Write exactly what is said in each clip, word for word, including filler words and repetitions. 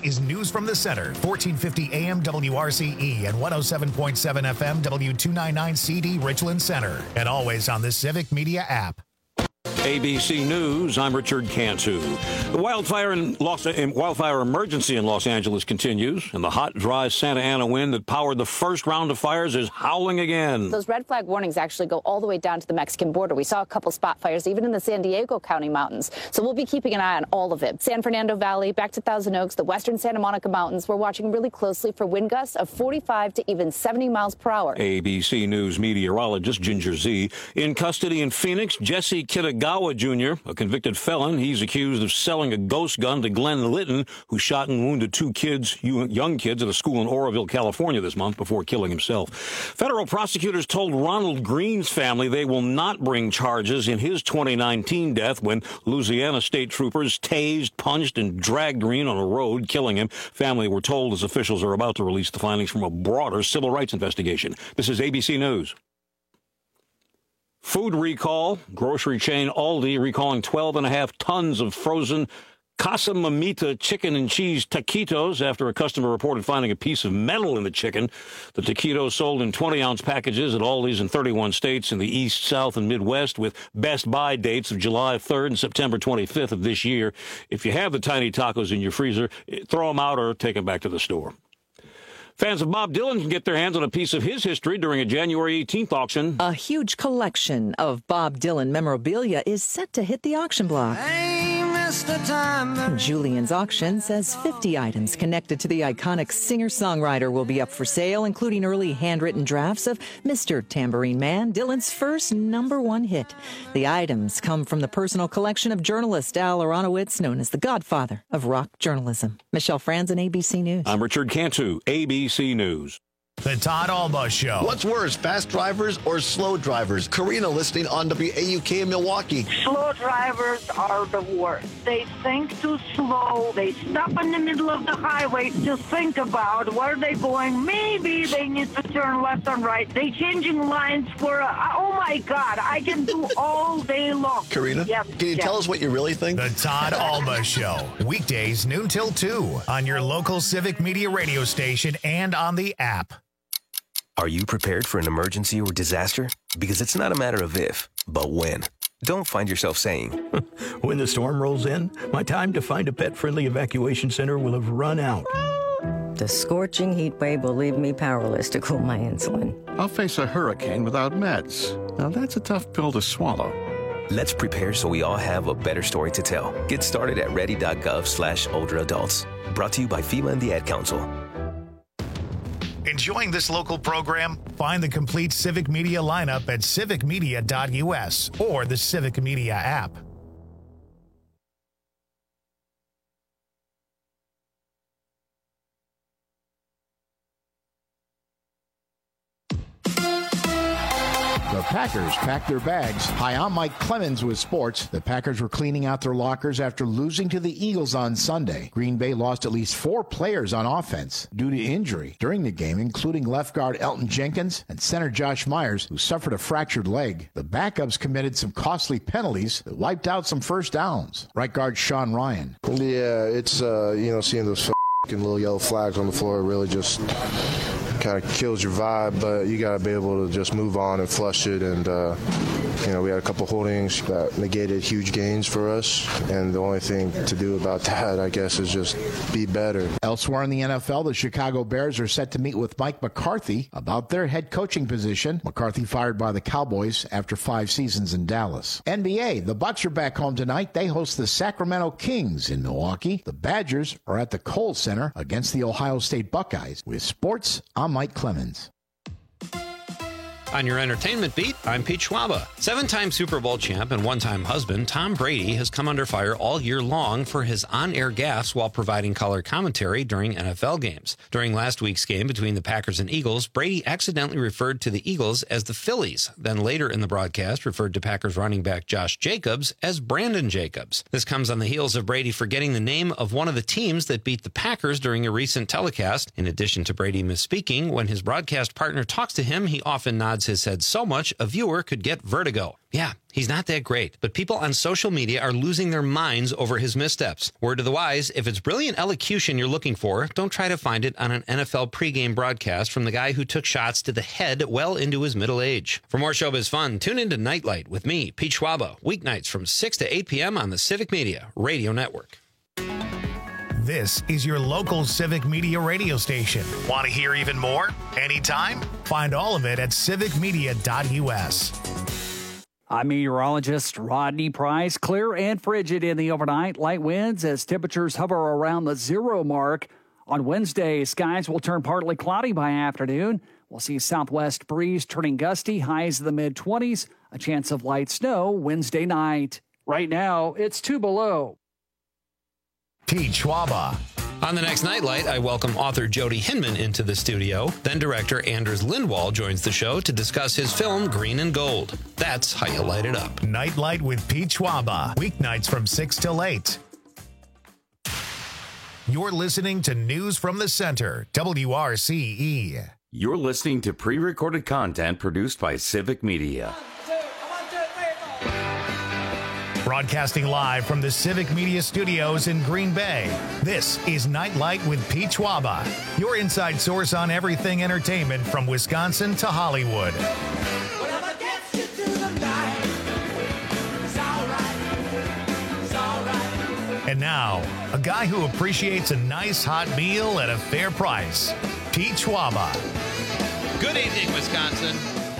is News from the Center, fourteen fifty A M W R C E and one oh seven point seven F M W two ninety-nine C D Richland Center. And always on the Civic Media app. A B C News, I'm Richard Cantu. The wildfire in Los, wildfire emergency in Los Angeles continues, and the hot, dry Santa Ana wind that powered the first round of fires is howling again. Those red flag warnings actually go all the way down to the Mexican border. We saw a couple spot fires even in the San Diego County mountains, so we'll be keeping an eye on all of it. San Fernando Valley, back to Thousand Oaks, the western Santa Monica Mountains, we're watching really closely for wind gusts of forty-five to even seventy miles per hour. A B C News meteorologist Ginger Z. In custody in Phoenix, Jesse Kitagawa Junior, a convicted felon. He's accused of selling a ghost gun to Glenn Litton, who shot and wounded two kids, young kids, at a school in Oroville, California this month before killing himself. Federal prosecutors told Ronald Green's family they will not bring charges in his twenty nineteen death when Louisiana state troopers tased, punched, and dragged Green on a road, killing him. Family were told as officials are about to release the findings from a broader civil rights investigation. This is A B C News. Food recall. Grocery chain Aldi recalling twelve and a half tons of frozen Casa Mamita chicken and cheese taquitos after a customer reported finding a piece of metal in the chicken. The taquitos sold in twenty-ounce packages at Aldi's in thirty-one states in the East, South, and Midwest, with Best Buy dates of July third and September twenty-fifth of this year. If you have the tiny tacos in your freezer, throw them out or take them back to the store. Fans of Bob Dylan can get their hands on a piece of his history during a January eighteenth auction. A huge collection of Bob Dylan memorabilia is set to hit the auction block. Julian's auction says fifty items connected to the iconic singer-songwriter will be up for sale, including early handwritten drafts of Mister Tambourine Man, Dylan's first number one hit. The items come from the personal collection of journalist Al Aronowitz, known as the godfather of rock journalism. Michelle Franzen, A B C News. I'm Richard Cantu, A B C News. The Todd Alba Show. What's worse, fast drivers or slow drivers? Karina listening on W A U K in Milwaukee. Slow drivers are the worst. They think too slow. They stop in the middle of the highway to think about where they're going. Maybe they need to turn left and right. They changing lines for, a, oh my God, I can do all day long. Karina, yes, can you yes. tell us what you really think? The Todd Alba Show. Weekdays noon till two on your local Civic Media radio station and on the app. Are you prepared for an emergency or disaster? Because it's not a matter of if, but when. Don't find yourself saying, when the storm rolls in, my time to find a pet-friendly evacuation center will have run out. The scorching heat wave will leave me powerless to cool my insulin. I'll face a hurricane without meds. Now that's a tough pill to swallow. Let's prepare so we all have a better story to tell. Get started at ready.gov slash older adults. Brought to you by FEMA and the Ad Council. Enjoying this local program? Find the complete Civic Media lineup at civic media dot U S or the Civic Media app. The Packers packed their bags. Hi, I'm Mike Clemens with sports. The Packers were cleaning out their lockers after losing to the Eagles on Sunday. Green Bay lost at least four players on offense due to injury during the game, including left guard Elton Jenkins and center Josh Myers, who suffered a fractured leg. The backups committed some costly penalties that wiped out some first downs. Right guard Sean Ryan. Yeah, it's, uh, you know, seeing those f***ing little yellow flags on the floor really just kind of kills your vibe, but you got to be able to just move on and flush it. And, uh, you know, we had a couple holdings that negated huge gains for us. And the only thing to do about that, I guess, is just be better. Elsewhere in the N F L, the Chicago Bears are set to meet with Mike McCarthy about their head coaching position. McCarthy fired by the Cowboys after five seasons in Dallas. N B A, the Bucks are back home tonight. They host the Sacramento Kings in Milwaukee. The Badgers are at the Kohl Center against the Ohio State Buckeyes. With sports, I'm Mike Clemens. On your entertainment beat, I'm Pete Schwaba. Seven-time Super Bowl champ and one-time husband, Tom Brady has come under fire all year long for his on-air gaffes while providing color commentary during N F L games. During last week's game between the Packers and Eagles, Brady accidentally referred to the Eagles as the Phillies, then later in the broadcast referred to Packers running back Josh Jacobs as Brandon Jacobs. This comes on the heels of Brady forgetting the name of one of the teams that beat the Packers during a recent telecast. In addition to Brady misspeaking, when his broadcast partner talks to him, he often nods nods his head so much a viewer could get vertigo. Yeah, he's not that great, but people on social media are losing their minds over his missteps. Word to the wise, if it's brilliant elocution you're looking for, don't try to find it on an N F L pregame broadcast from the guy who took shots to the head well into his middle age. For more showbiz fun, tune into Nightlight with me, Pete Schwaba, weeknights from six to eight p.m. on the Civic Media Radio Network. This is your local Civic Media radio station. Want to hear even more? Anytime? Find all of it at civic media dot u s. I'm meteorologist Rodney Price. Clear and frigid in the overnight. Light winds as temperatures hover around the zero mark. On Wednesday, skies will turn partly cloudy by afternoon. We'll see southwest breeze turning gusty, highs in the mid-twenties. A chance of light snow Wednesday night. Right now, it's two below. Pete Schwaba. On the next Nightlight, I welcome author Jody Hinman into the studio. Then director Anders Lindwall joins the show to discuss his film Green and Gold. That's how you light it up. Nightlight with Pete Schwaba. Weeknights from six till eight. You're listening to News from the Center, W R C E. You're listening to pre-recorded content produced by Civic Media. Broadcasting live from the Civic Media Studios in Green Bay, this is Nightlight with Pete Schwaba, your inside source on everything entertainment from Wisconsin to Hollywood. And now, a guy who appreciates a nice hot meal at a fair price, Pete Schwaba. Good evening, Wisconsin.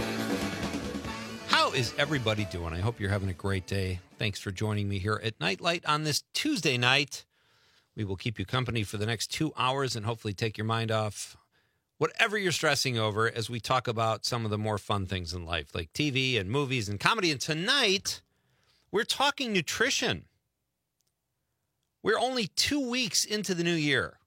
How is everybody doing? I hope you're having a great day. Thanks for joining me here at Nightlight on this Tuesday night. We will keep you company for the next two hours and hopefully take your mind off whatever you're stressing over as we talk about some of the more fun things in life, like T V and movies and comedy. And tonight, we're talking nutrition. We're only two weeks into the new year.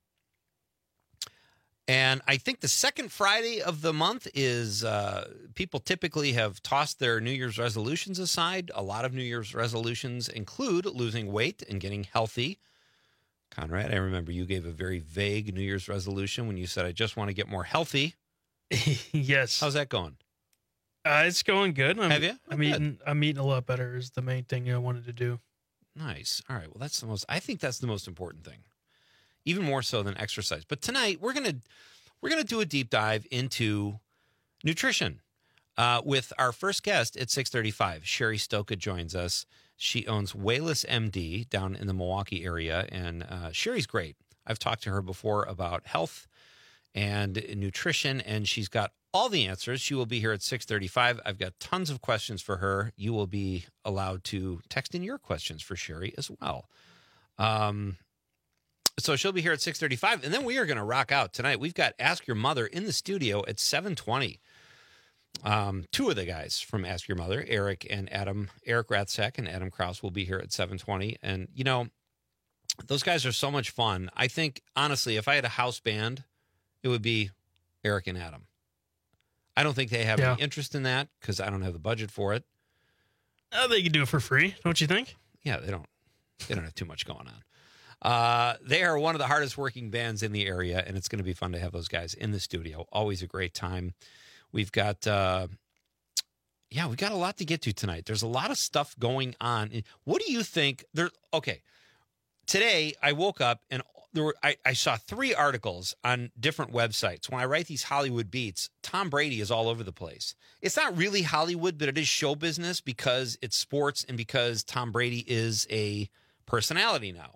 And I think the second Friday of the month is uh, people typically have tossed their New Year's resolutions aside. A lot of New Year's resolutions include losing weight and getting healthy. Conrad, I remember you gave a very vague New Year's resolution when you said, I just want to get more healthy. Yes. How's that going? Uh, it's going good. I'm, have you? I'm eating, I'm eating a lot better is the main thing I wanted to do. Nice. All right. Well, that's the most, I think that's the most important thing. Even more so than exercise. But tonight we're gonna we're gonna do a deep dive into nutrition uh, with our first guest at six thirty-five. Sherry Stoka joins us. She owns Wayless M D down in the Milwaukee area, and uh, Sherry's great. I've talked to her before about health and nutrition, and she's got all the answers. She will be here at six thirty-five. I've got tons of questions for her. You will be allowed to text in your questions for Sherry as well. Um. So she'll be here at six thirty-five, and then we are going to rock out tonight. We've got Ask Your Mother in the studio at seven twenty. Um, two of the guys from Ask Your Mother, Eric and Adam, Eric Ratzek and Adam Kraus will be here at seven twenty. And, you know, those guys are so much fun. I think, honestly, if I had a house band, it would be Eric and Adam. I don't think they have yeah. any interest in that because I don't have the budget for it. Uh, they can do it for free, don't you think? Yeah, they don't. They don't have too much going on. Uh, they are one of the hardest working bands in the area, and it's going to be fun to have those guys in the studio. Always a great time. We've got, uh, yeah, we got a lot to get to tonight. There's a lot of stuff going on. What do you think? There, okay. Today I woke up and there were I, I saw three articles on different websites. When I write these Hollywood beats, Tom Brady is all over the place. It's not really Hollywood, but it is show business because it's sports and because Tom Brady is a personality now.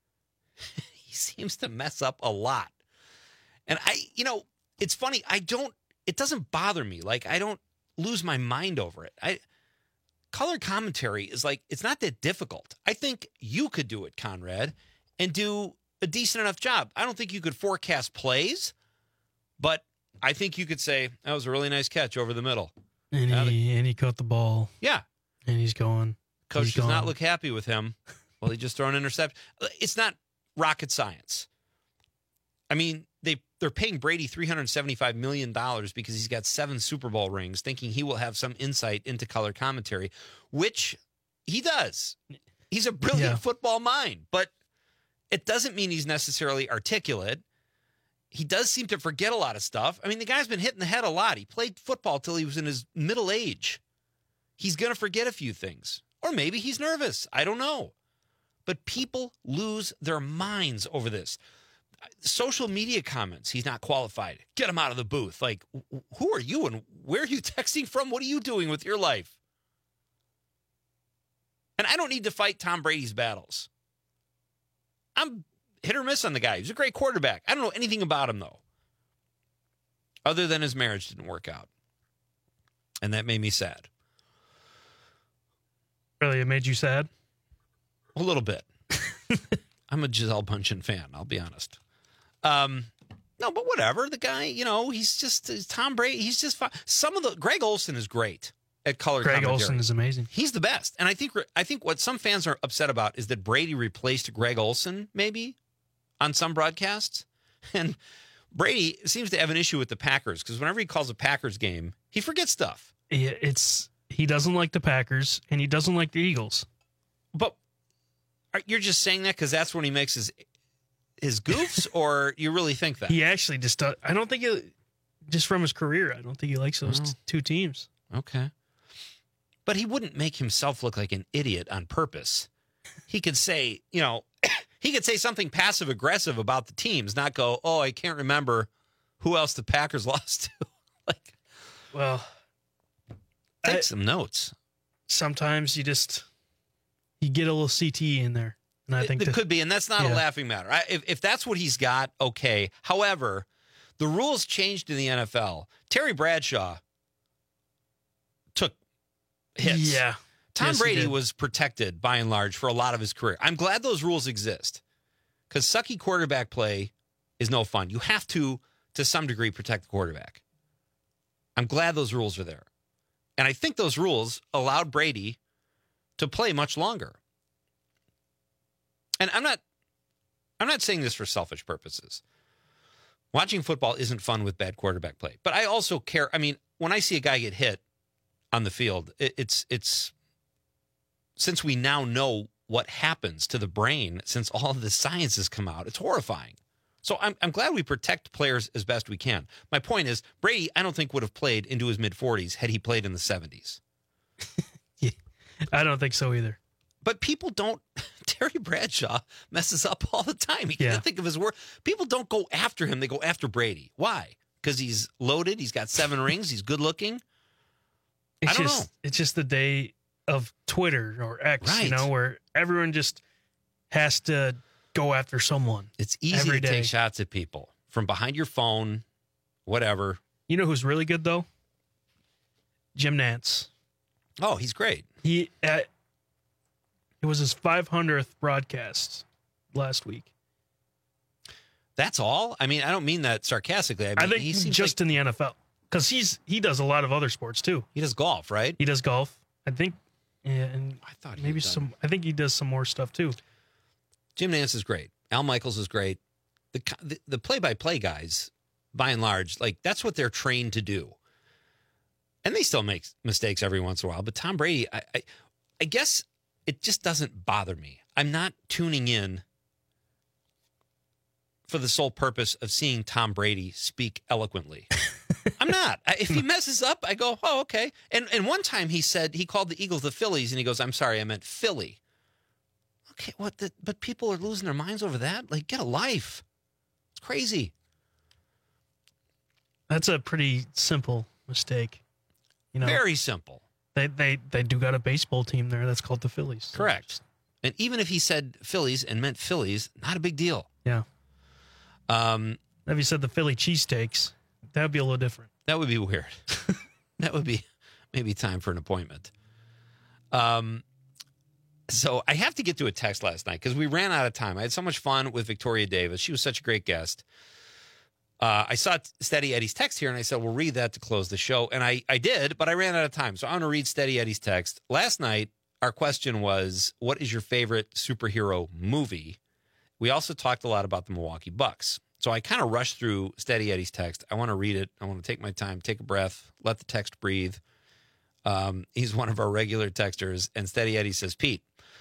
He seems to mess up a lot. And I, you know, it's funny. I don't, it doesn't bother me. Like, I don't lose my mind over it. I, color commentary is like, it's not that difficult. I think you could do it, Conrad, and do a decent enough job. I don't think you could forecast plays, but I think you could say, that was a really nice catch over the middle. And he, and he caught the ball. Yeah. And he's going. Coach he's does gone. not look happy with him. Well, he just threw an interception. It's not rocket science. I mean, they, they're paying Brady three hundred seventy-five million dollars because he's got seven Super Bowl rings, thinking he will have some insight into color commentary, which he does. He's a brilliant yeah. football mind, but it doesn't mean he's necessarily articulate. he does seem to forget a lot of stuff. I mean, the guy's been hit in the head a lot. He played football till he was in his middle age. He's going to forget a few things. Or maybe he's nervous. I don't know. But people lose their minds over this. Social media comments, he's not qualified. Get him out of the booth. Like, who are you and where are you texting from? What are you doing with your life? And I don't need to fight Tom Brady's battles. I'm hit or miss on the guy. He's a great quarterback. I don't know anything about him, though, other than his marriage didn't work out. And that made me sad. Really? It made you sad? A little bit. I'm a Gisele Bundchen fan, I'll be honest. Um, no, but whatever. The guy, you know, he's just he's Tom Brady. He's just fine. Some of the Greg Olsen is great at color Greg commentary. Olsen is amazing. He's the best. And I think I think what some fans are upset about is that Brady replaced Greg Olsen maybe on some broadcasts. And Brady seems to have an issue with the Packers because whenever he calls a Packers game, he forgets stuff. Yeah, it's he doesn't like the Packers and he doesn't like the Eagles. But you're just saying that because that's when he makes his his goofs, or you really think that? He actually just does. I don't think it, just from his career, I don't think he likes those Oh. t- two teams. Okay. But he wouldn't make himself look like an idiot on purpose. He could say, you know, he could say something passive aggressive about the teams, not go, oh, I can't remember who else the Packers lost to. Like, well, take I- some notes. Sometimes you just you get a little C T E in there, and I It, think it that- could be, and that's not a yeah. laughing matter. I, if, if that's what he's got, okay. However, the rules changed in the N F L. Terry Bradshaw took hits. Yeah. Tom Yes, he Brady did. was protected by and large for a lot of his career. I'm glad those rules exist because sucky quarterback play is no fun. You have to, to some degree, protect the quarterback. I'm glad those rules are there. And I think those rules allowed Brady to play much longer. And I'm not I'm not saying this for selfish purposes. Watching football isn't fun with bad quarterback play. But I also care. I mean, when I see a guy get hit on the field, it, it's it's since we now know what happens to the brain, since all of the science has come out, it's horrifying. So I'm I'm glad we protect players as best we can. My point is, Brady, I don't think would have played into his mid forties had he played in the seventies. I don't think so either. But people don't. Terry Bradshaw messes up all the time. He Yeah. can't think of his word. People don't go after him. They go after Brady. Why? Because he's loaded. He's got seven rings. He's good looking. It's I don't just know. it's just the day of Twitter or X, you Right. know, where everyone just has to go after someone. It's easy every to day. take shots at people from behind your phone, whatever. You know who's really good though? Jim Nantz. Oh, he's great. He uh, it was his five hundredth broadcast last week. That's all? I mean, I don't mean that sarcastically. I, mean, I think he seems just like in the N F L, because he's he does a lot of other sports too. he does golf, right? He does golf. I think, yeah, and I thought he maybe had done- some. I think he does some more stuff too. Jim Nantz is great. Al Michaels is great. The co- the, the play-by-play guys, by and large, like that's what they're trained to do. And they still make mistakes every once in a while. But Tom Brady, I, I, I guess it just doesn't bother me. I'm not tuning in for the sole purpose of seeing Tom Brady speak eloquently. I'm not. I, if he messes up, I go, oh, okay. And and one time he said, he called the Eagles the Phillies, and he goes, I'm sorry, I meant Philly. Okay, what? The, but people are losing their minds over that? Like, get a life. It's crazy. That's a pretty simple mistake. You know, Very simple. They they they do got a baseball team there that's called the Phillies. Correct. And even if he said Phillies and meant Phillies, not a big deal. Yeah. Um, If you said the Philly cheesesteaks, that would be a little different. That would be weird. That would be maybe time for an appointment. Um, so I have to get to a text last night because we ran out of time. I had so much fun with Victoria Davis. She was such a great guest. Uh, I saw Steady Eddie's text here, and I said, we'll read that to close the show. And I, I did, but I ran out of time. So I'm going to read Steady Eddie's text. Last night, our question was, what is your favorite superhero movie? We also talked a lot about the Milwaukee Bucks. So I kind of rushed through Steady Eddie's text. I want to read it. I want to take my time, take a breath, let the text breathe. Um, he's one of our regular texters. And Steady Eddie says, Pete,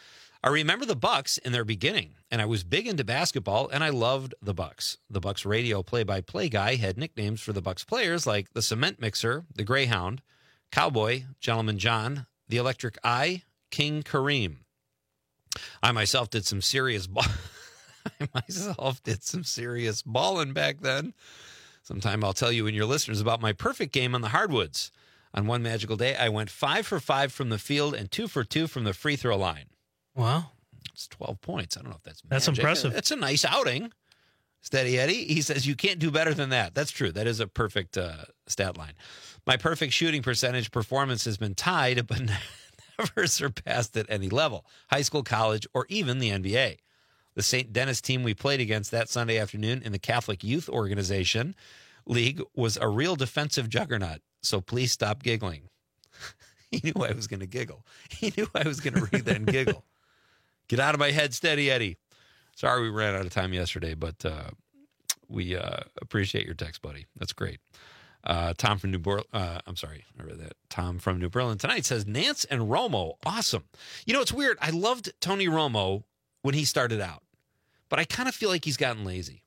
I remember the Bucks in their beginning, and I was big into basketball, and I loved the Bucks. The Bucks radio play-by-play guy had nicknames for the Bucks players like the Cement Mixer, the Greyhound, Cowboy, Gentleman John, the Electric Eye, King Kareem. I myself did some serious ball- I myself did some serious balling back then. Sometime I'll tell you and your listeners about my perfect game on the hardwoods. On one magical day, I went five for five from the field and two for two from the free throw line. Wow. It's twelve points. I don't know if that's That's magic. impressive. It's a nice outing. Steady Eddie. He says you can't do better than that. That's true. That is a perfect uh, stat line. My perfect shooting percentage performance has been tied, but never surpassed at any level. High school, college, or even the N B A. The Saint Denis team we played against that Sunday afternoon in the Catholic Youth Organization League was a real defensive juggernaut. So please stop giggling. He knew I was going to giggle. He knew I was going to read that and giggle. Get out of my head, Steady Eddie. Sorry we ran out of time yesterday, but uh, we uh, appreciate your text, buddy. That's great. Uh, Tom from New Berlin. Uh, I'm sorry, I read that. Tom from New Berlin tonight says Nance and Romo, awesome. You know, it's weird. I loved Tony Romo when he started out, but I kind of feel like he's gotten lazy.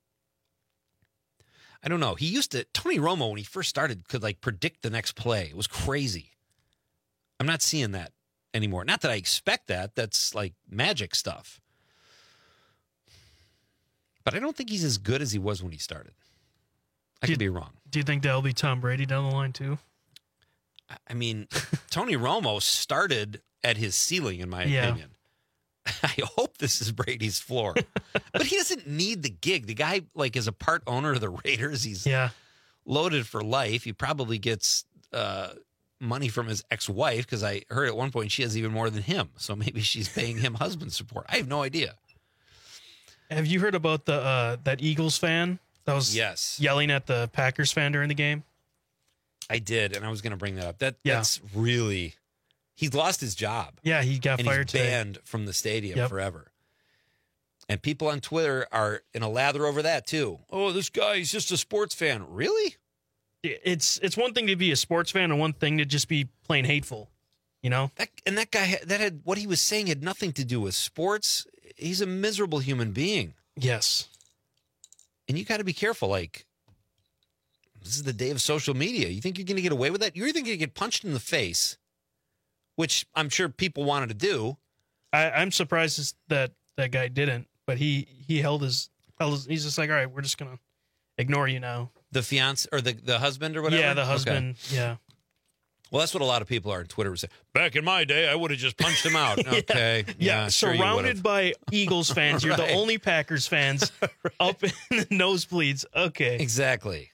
I don't know. He used to, Tony Romo, when he first started, could like predict the next play. It was crazy. I'm not seeing that anymore. Not that I expect that. That's like magic stuff. But I don't think he's as good as he was when he started. I could be wrong. Do you think that'll be Tom Brady down the line too? I mean, Tony Romo started at his ceiling, in my Yeah. opinion. I hope this is Brady's floor. But he doesn't need the gig. The guy, like, is a part owner of the Raiders. He's Yeah. loaded for life. He probably gets uh, money from his ex-wife, because I heard at one point she has even more than him. So maybe she's paying him husband support. I have no idea. Have you heard about the uh, that Eagles fan that was Yes. yelling at the Packers fan during the game? I did, and I was going to bring that up. That Yeah. That's really... He's lost his job. Yeah, he got and fired he's today. banned from the stadium Yep. forever. And people on Twitter are in a lather over that, too. Oh, this guy, he's just a sports fan. Really? It's it's one thing to be a sports fan and one thing to just be plain hateful, you know? That, and that guy, that had what he was saying had nothing to do with sports. He's a miserable human being. Yes. And you got to be careful. Like, this is the day of social media. You think you're going to get away with that? You're either going to get punched in the face, which I'm sure people wanted to do. I, I'm surprised that that guy didn't, but he he held his, held his he's just like, all right, we're just going to ignore you now. The fiance or the, the husband or whatever? Yeah, the Okay. husband. Yeah. Well, that's what a lot of people are on Twitter. Say, back in my day, I would have just punched him out. Yeah. Okay. Yeah. sure you Surrounded would've. by Eagles fans. You're Right. the only Packers fans up in the nosebleeds. Okay. Exactly.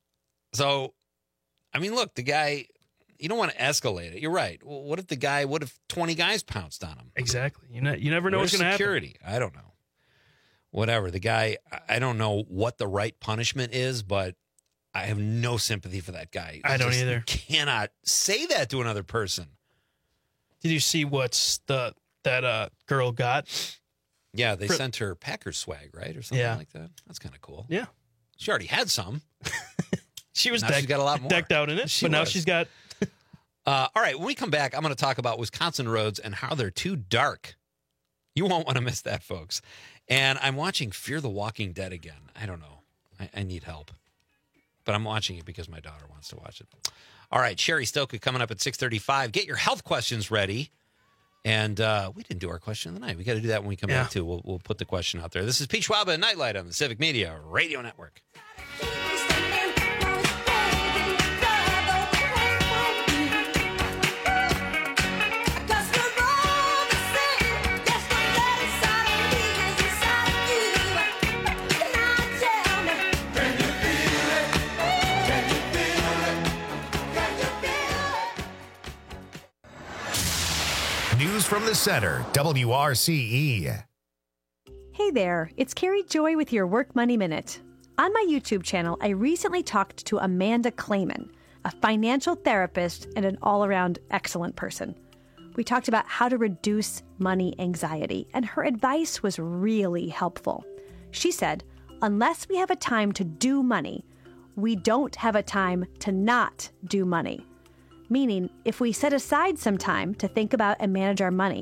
So, I mean, look, the guy, you don't want to escalate it. You're right. Well, what if the guy, what if twenty guys pounced on him? Exactly. You know, you never know Where's what's going to happen. security? I don't know. Whatever. The guy, I- I don't know what the right punishment is, but I have no sympathy for that guy. I don't Just either. Cannot say that to another person. Did you see what's the that uh girl got? Yeah, they For- sent her Packers swag, right? Or something Yeah. like that. That's kind of cool. Yeah. She already had some. She was Now decked, she's got a lot more. decked out in it, She but now was. she's got Uh, all right, when we come back, I'm going to talk about Wisconsin roads and how they're too dark. You won't want to miss that, folks. And I'm watching Fear the Walking Dead again. I don't know. I, I need help. But I'm watching it because my daughter wants to watch it. All right, Sherry Stoka coming up at six thirty-five. Get your health questions ready. And uh, we didn't do our question of the night. We got to do that when we come Yeah. back, too. We'll, we'll put the question out there. This is Pete Schwab and Nightlight on the Civic Media Radio Network. News from the center, W R C E. Hey there, it's Carrie Joy with your Work Money Minute. On my YouTube channel, I recently talked to Amanda Clayman, a financial therapist and an all-around excellent person. We talked about how to reduce money anxiety, and her advice was really helpful. She said, unless we have a time to do money, we don't have a time to not do money. Meaning, if we set aside some time to think about and manage our money,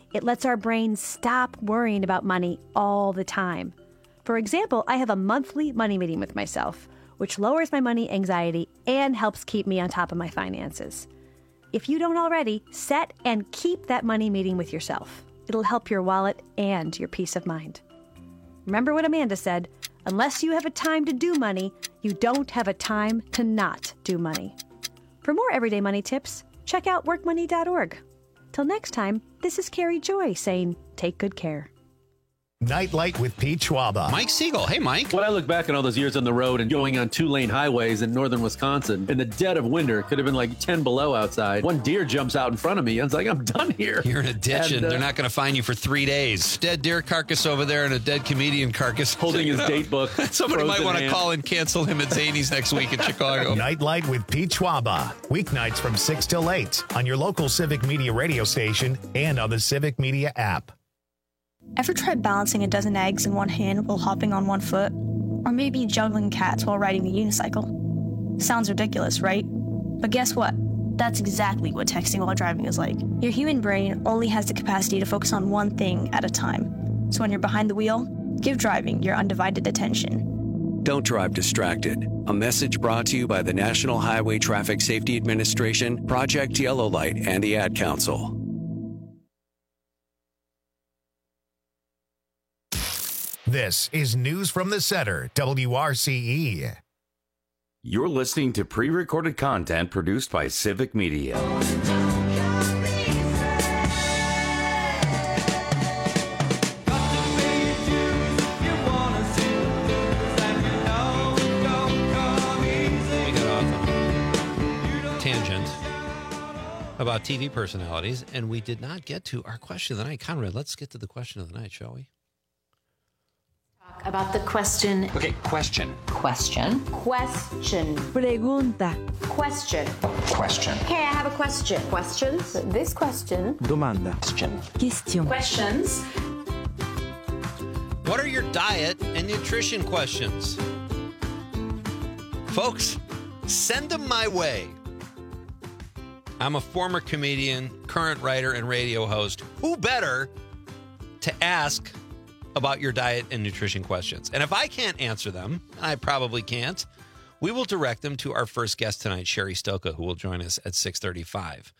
It lets our brains stop worrying about money all the time. For example, I have a monthly money meeting with myself, which lowers my money anxiety and helps keep me on top of my finances. If you don't already, set and keep that money meeting with yourself. It'll help your wallet and your peace of mind. Remember what Amanda said, unless you have a time to do money, you don't have a time to not do money. For more everyday money tips, check out work money dot org. Till next time, this is Carrie Joy saying, take good care. Nightlight with Pete Schwaba. Mike Siegel. Hey, Mike. When I look back on all those years on the road and going on two-lane highways in northern Wisconsin, in the dead of winter, could have been like ten below outside. One deer jumps out in front of me. I was like, I'm done here. You're in a ditch, and, and uh, they're not going to find you for three days. Dead deer carcass over there and a dead comedian carcass. Holding his date book. Somebody might want to call and cancel him at Zany's next week in Chicago. Nightlight with Pete Schwaba. Weeknights from six till eight on your local Civic Media radio station and on the Civic Media app. Ever tried balancing a dozen eggs in one hand while hopping on one foot? Or maybe juggling cats while riding a unicycle? Sounds ridiculous, right? But guess what? That's exactly what texting while driving is like. Your human brain only has the capacity to focus on one thing at a time. So when you're behind the wheel, give driving your undivided attention. Don't drive distracted. A message brought to you by the National Highway Traffic Safety Administration, Project Yellow Light, and the Ad Council. This is News from the Center, W R C E. You're listening to pre-recorded content produced by Civic Media. Tangent about T V personalities, and we did not get to our question of the night. Conrad, let's get to the question of the night, shall we? About the question. Okay, question. Question. Question. Pregunta. Question. Question. Okay, I have a question. Questions? This question. Domanda. Question. Question. Questions. What are your diet and nutrition questions? Folks, send them my way. I'm a former comedian, current writer, and radio host. Who better to ask about your diet and nutrition questions? And if I can't answer them, and I probably can't, we will direct them to our first guest tonight, Sherry Stoka, who will join us at six thirty-five.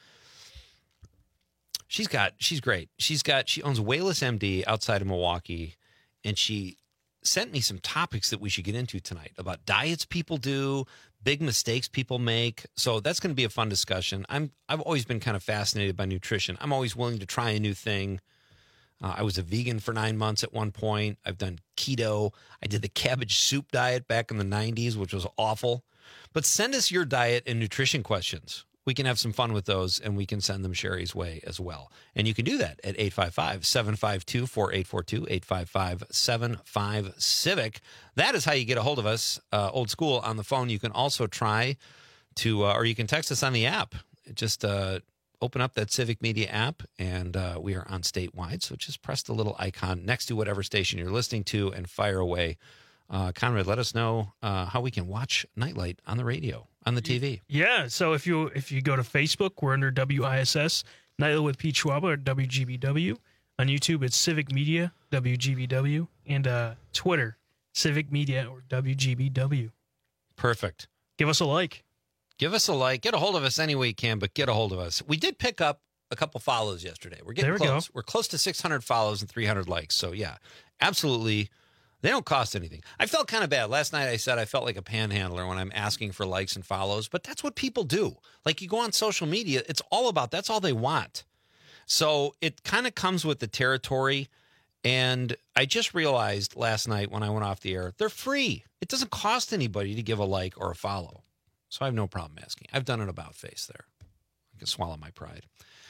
She's got, she's great. She's got, she owns Wayless M D outside of Milwaukee, and she sent me some topics that we should get into tonight about diets people do, big mistakes people make. So that's going to be a fun discussion. I'm, I've always been kind of fascinated by nutrition. I'm always willing to try a new thing. Uh, I was a vegan for nine months at one point. I've done keto. I did the cabbage soup diet back in the nineties, which was awful. But send us your diet and nutrition questions. We can have some fun with those, and we can send them Sherry's way as well. And you can do that at eight five five, seven five two, four eight four two, eight five five, seven five, CIVIC. That is how you get a hold of us, uh, old school, on the phone. You can also try to, uh, or you can text us on the app. Just uh open up that Civic Media app, and uh, we are on statewide. So just press the little icon next to whatever station you're listening to and fire away. Uh, Conrad, let us know uh, how we can watch Nightlight on the radio, on the T V. Yeah, so if you if you go to Facebook, we're under W I S S, Nightlight with Pete Schwaba, or W G B W. On YouTube, it's Civic Media, W G B W. And uh, Twitter, Civic Media, or W G B W. Perfect. Give us a like. Give us a like. Get a hold of us any way you can, but get a hold of us. We did pick up a couple follows yesterday. We're getting there we close. Go. We're close to six hundred follows and three hundred likes. So, yeah, absolutely. They don't cost anything. I felt kind of bad. Last night I said I felt like a panhandler when I'm asking for likes and follows, but that's what people do. Like, you go on social media, it's all about, that's all they want. So it kind of comes with the territory. And I just realized last night when I went off the air, they're free. It doesn't cost anybody to give a like or a follow. So I have no problem asking. I've done an about face there. I can swallow my pride.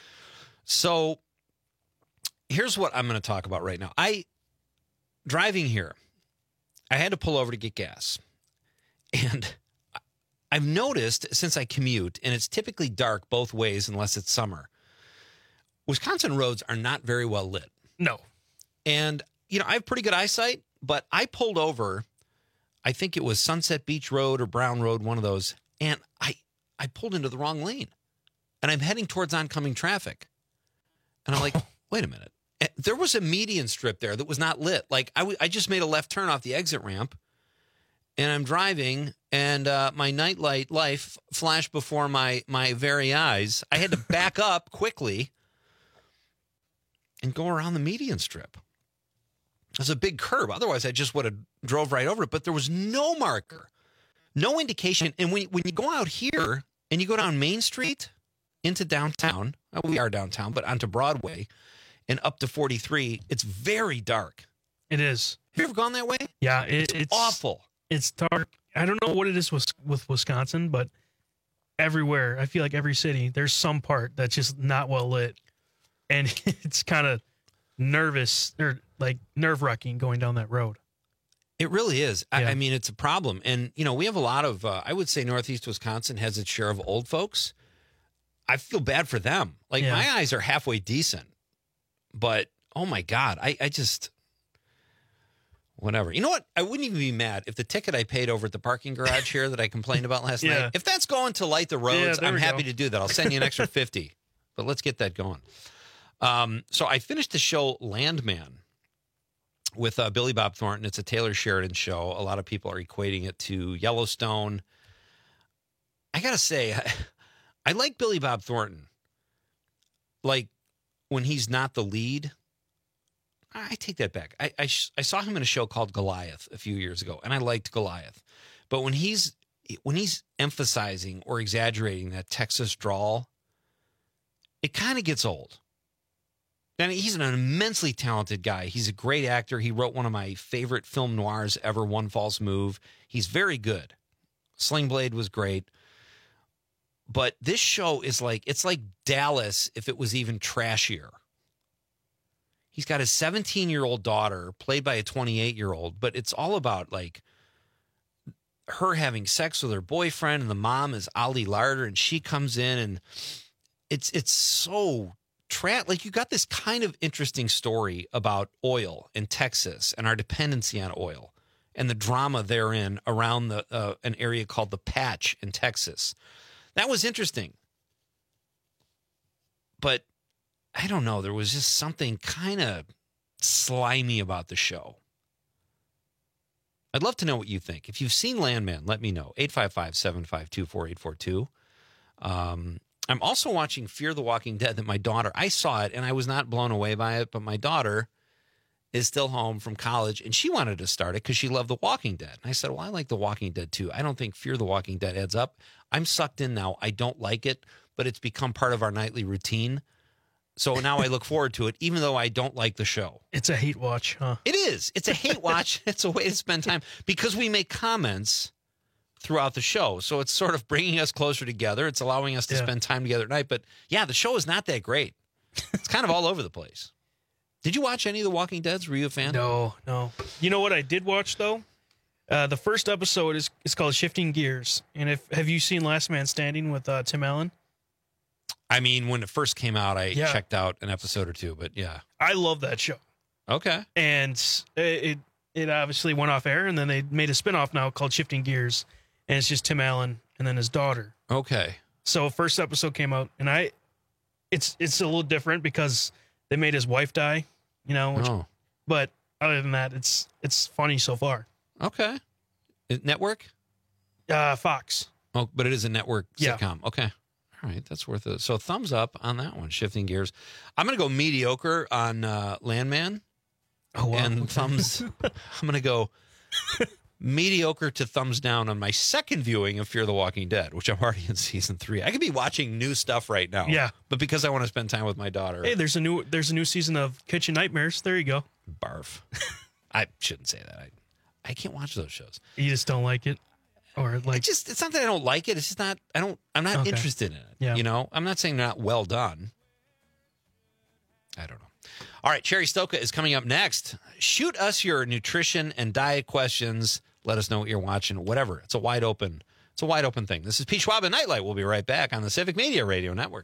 So here's what I'm going to talk about right now. I, driving here, I had to pull over to get gas. And I've noticed since I commute, and it's typically dark both ways unless it's summer, Wisconsin roads are not very well lit. No. And, you know, I have pretty good eyesight, but I pulled over, I think it was Sunset Beach Road or Brown Road, one of those, and I, I pulled into the wrong lane. And I'm heading towards oncoming traffic. And I'm like, wait a minute. There was a median strip there that was not lit. Like, I, w- I just made a left turn off the exit ramp, and I'm driving, and uh, my nightlight life flashed before my, my very eyes. I had to back up quickly and go around the median strip. It was a big curb. Otherwise, I just would have drove right over it. But there was no marker, no indication. And when, when you go out here and you go down Main Street into downtown, well, we are downtown, but onto Broadway, and up to forty-three, it's very dark. It is. Have you ever gone that way? Yeah, it, it's, it's awful. It's dark. I don't know what it is with, with Wisconsin, but everywhere, I feel like every city, there's some part that's just not well lit. And it's kind of nervous or like nerve-wracking going down that road. It really is. Yeah. I, I mean, it's a problem. And, you know, we have a lot of, uh, I would say Northeast Wisconsin has its share of old folks. I feel bad for them. Like, Yeah. my eyes are halfway decent. But, oh, my God, I, I just, whatever. You know what? I wouldn't even be mad if the ticket I paid over at the parking garage here that I complained about last Yeah. night, if that's going to light the roads, Yeah, there I'm we happy go. to do that. I'll send you an extra fifty. But let's get that going. Um, so I finished the show Landman with uh, Billy Bob Thornton. It's a Taylor Sheridan show. A lot of people are equating it to Yellowstone. I got to say, I, I like Billy Bob Thornton. Like, when he's not the lead, I take that back. I, I, I saw him in a show called Goliath a few years ago, and I liked Goliath. But when he's when he's emphasizing or exaggerating that Texas drawl, it kind of gets old. I mean, he's an immensely talented guy. He's a great actor. He wrote one of my favorite film noirs ever, One False Move. He's very good. Sling Blade was great. But this show is like, it's like Dallas if it was even trashier. He's got a seventeen-year-old daughter played by a twenty-eight-year-old, but it's all about like her having sex with her boyfriend, and the mom is Ali Larder, and she comes in, and it's it's so tra- like you got this kind of interesting story about oil in Texas and our dependency on oil and the drama therein around the uh, an area called the Patch in Texas. That was interesting. But I don't know. There was just something kind of slimy about the show. I'd love to know what you think. If you've seen Landman, let me know. eight five five, seven five two, four eight four two. Um, I'm also watching Fear the Walking Dead that my daughter, I saw it and I was not blown away by it, but my daughter is still home from college and she wanted to start it because she loved The Walking Dead. And I said, well, I like The Walking Dead too. I don't think Fear the Walking Dead adds up. I'm sucked in now. I don't like it, but it's become part of our nightly routine. So now I look forward to it, even though I don't like the show. It's a hate watch, huh? It is. It's a hate watch. It's a way to spend time because we make comments throughout the show. So it's sort of bringing us closer together. It's allowing us to Yeah. spend time together at night. But yeah, the show is not that great. It's kind of all over the place. Did you watch any of The Walking Deads? Were you a fan? No, no. You know what I did watch, though? Uh, the first episode is, is called Shifting Gears. And if have you seen Last Man Standing with uh, Tim Allen? I mean, when it first came out, I Yeah. checked out an episode or two, but yeah. I love that show. Okay. And it, it it obviously went off air, and then they made a spinoff now called Shifting Gears, and it's just Tim Allen and then his daughter. Okay. So first episode came out, and I, it's it's a little different because they made his wife die, you know. Which, Oh. But other than that, it's it's funny so far. Okay. Is- Network? Uh, Fox. Oh, but it is a network Yeah. sitcom. Okay. All right. That's worth it. So thumbs up on that one, Shifting Gears. I'm going to go mediocre on uh, Landman. Oh, wow. And thumbs, I'm going to go mediocre to thumbs down on my second viewing of Fear the Walking Dead, which I'm already in season three. I could be watching new stuff right now. Yeah. But because I want to spend time with my daughter. Hey, there's a new there's a new season of Kitchen Nightmares. There you go. Barf. I shouldn't say that. I, I can't watch those shows. You just don't like it, or like It's just, it's not that I don't like it. It's just not, I don't, I'm not Okay. interested in it. Yeah. You know, I'm not saying they're not well done. I don't know. All right. Cherry Stoka is coming up next. Shoot us your nutrition and diet questions. Let us know what you're watching, whatever. It's a wide open, it's a wide open thing. This is Pete Schwab and Nightlight. We'll be right back on the Civic Media Radio Network.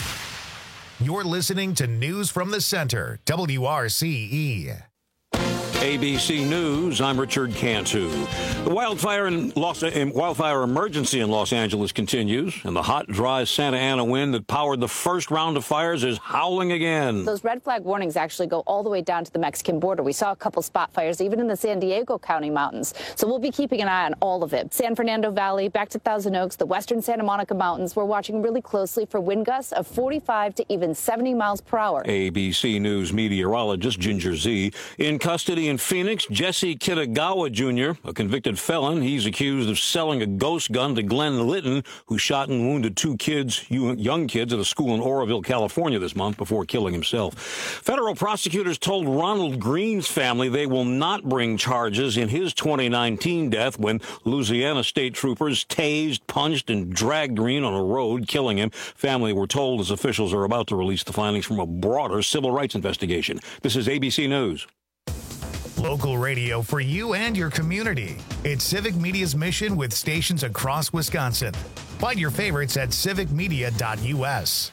You're listening to News from the Center, W R C E. A B C News, I'm Richard Cantu. The wildfire in Los, uh, wildfire emergency in Los Angeles continues, and the hot, dry Santa Ana wind that powered the first round of fires is howling again. Those red flag warnings actually go all the way down to the Mexican border. We saw a couple spot fires even in the San Diego County mountains. So we'll be keeping an eye on all of it. San Fernando Valley, back to Thousand Oaks, the western Santa Monica Mountains. We're watching really closely for wind gusts of forty-five to even seventy miles per hour. A B C News meteorologist Ginger Zee in custody in Phoenix. Jesse Kitagawa Junior, a convicted felon. He's accused of selling a ghost gun to Glenn Litton, who shot and wounded two kids, young kids, at a school in Oroville, California this month before killing himself. Federal prosecutors told Ronald Green's family they will not bring charges in his twenty nineteen death when Louisiana state troopers tased, punched, and dragged Green on a road, killing him. Family were told as officials are about to release the findings from a broader civil rights investigation. This is A B C News. Local radio for you and your community. It's Civic Media's mission with stations across Wisconsin. Find your favorites at civic media dot U S.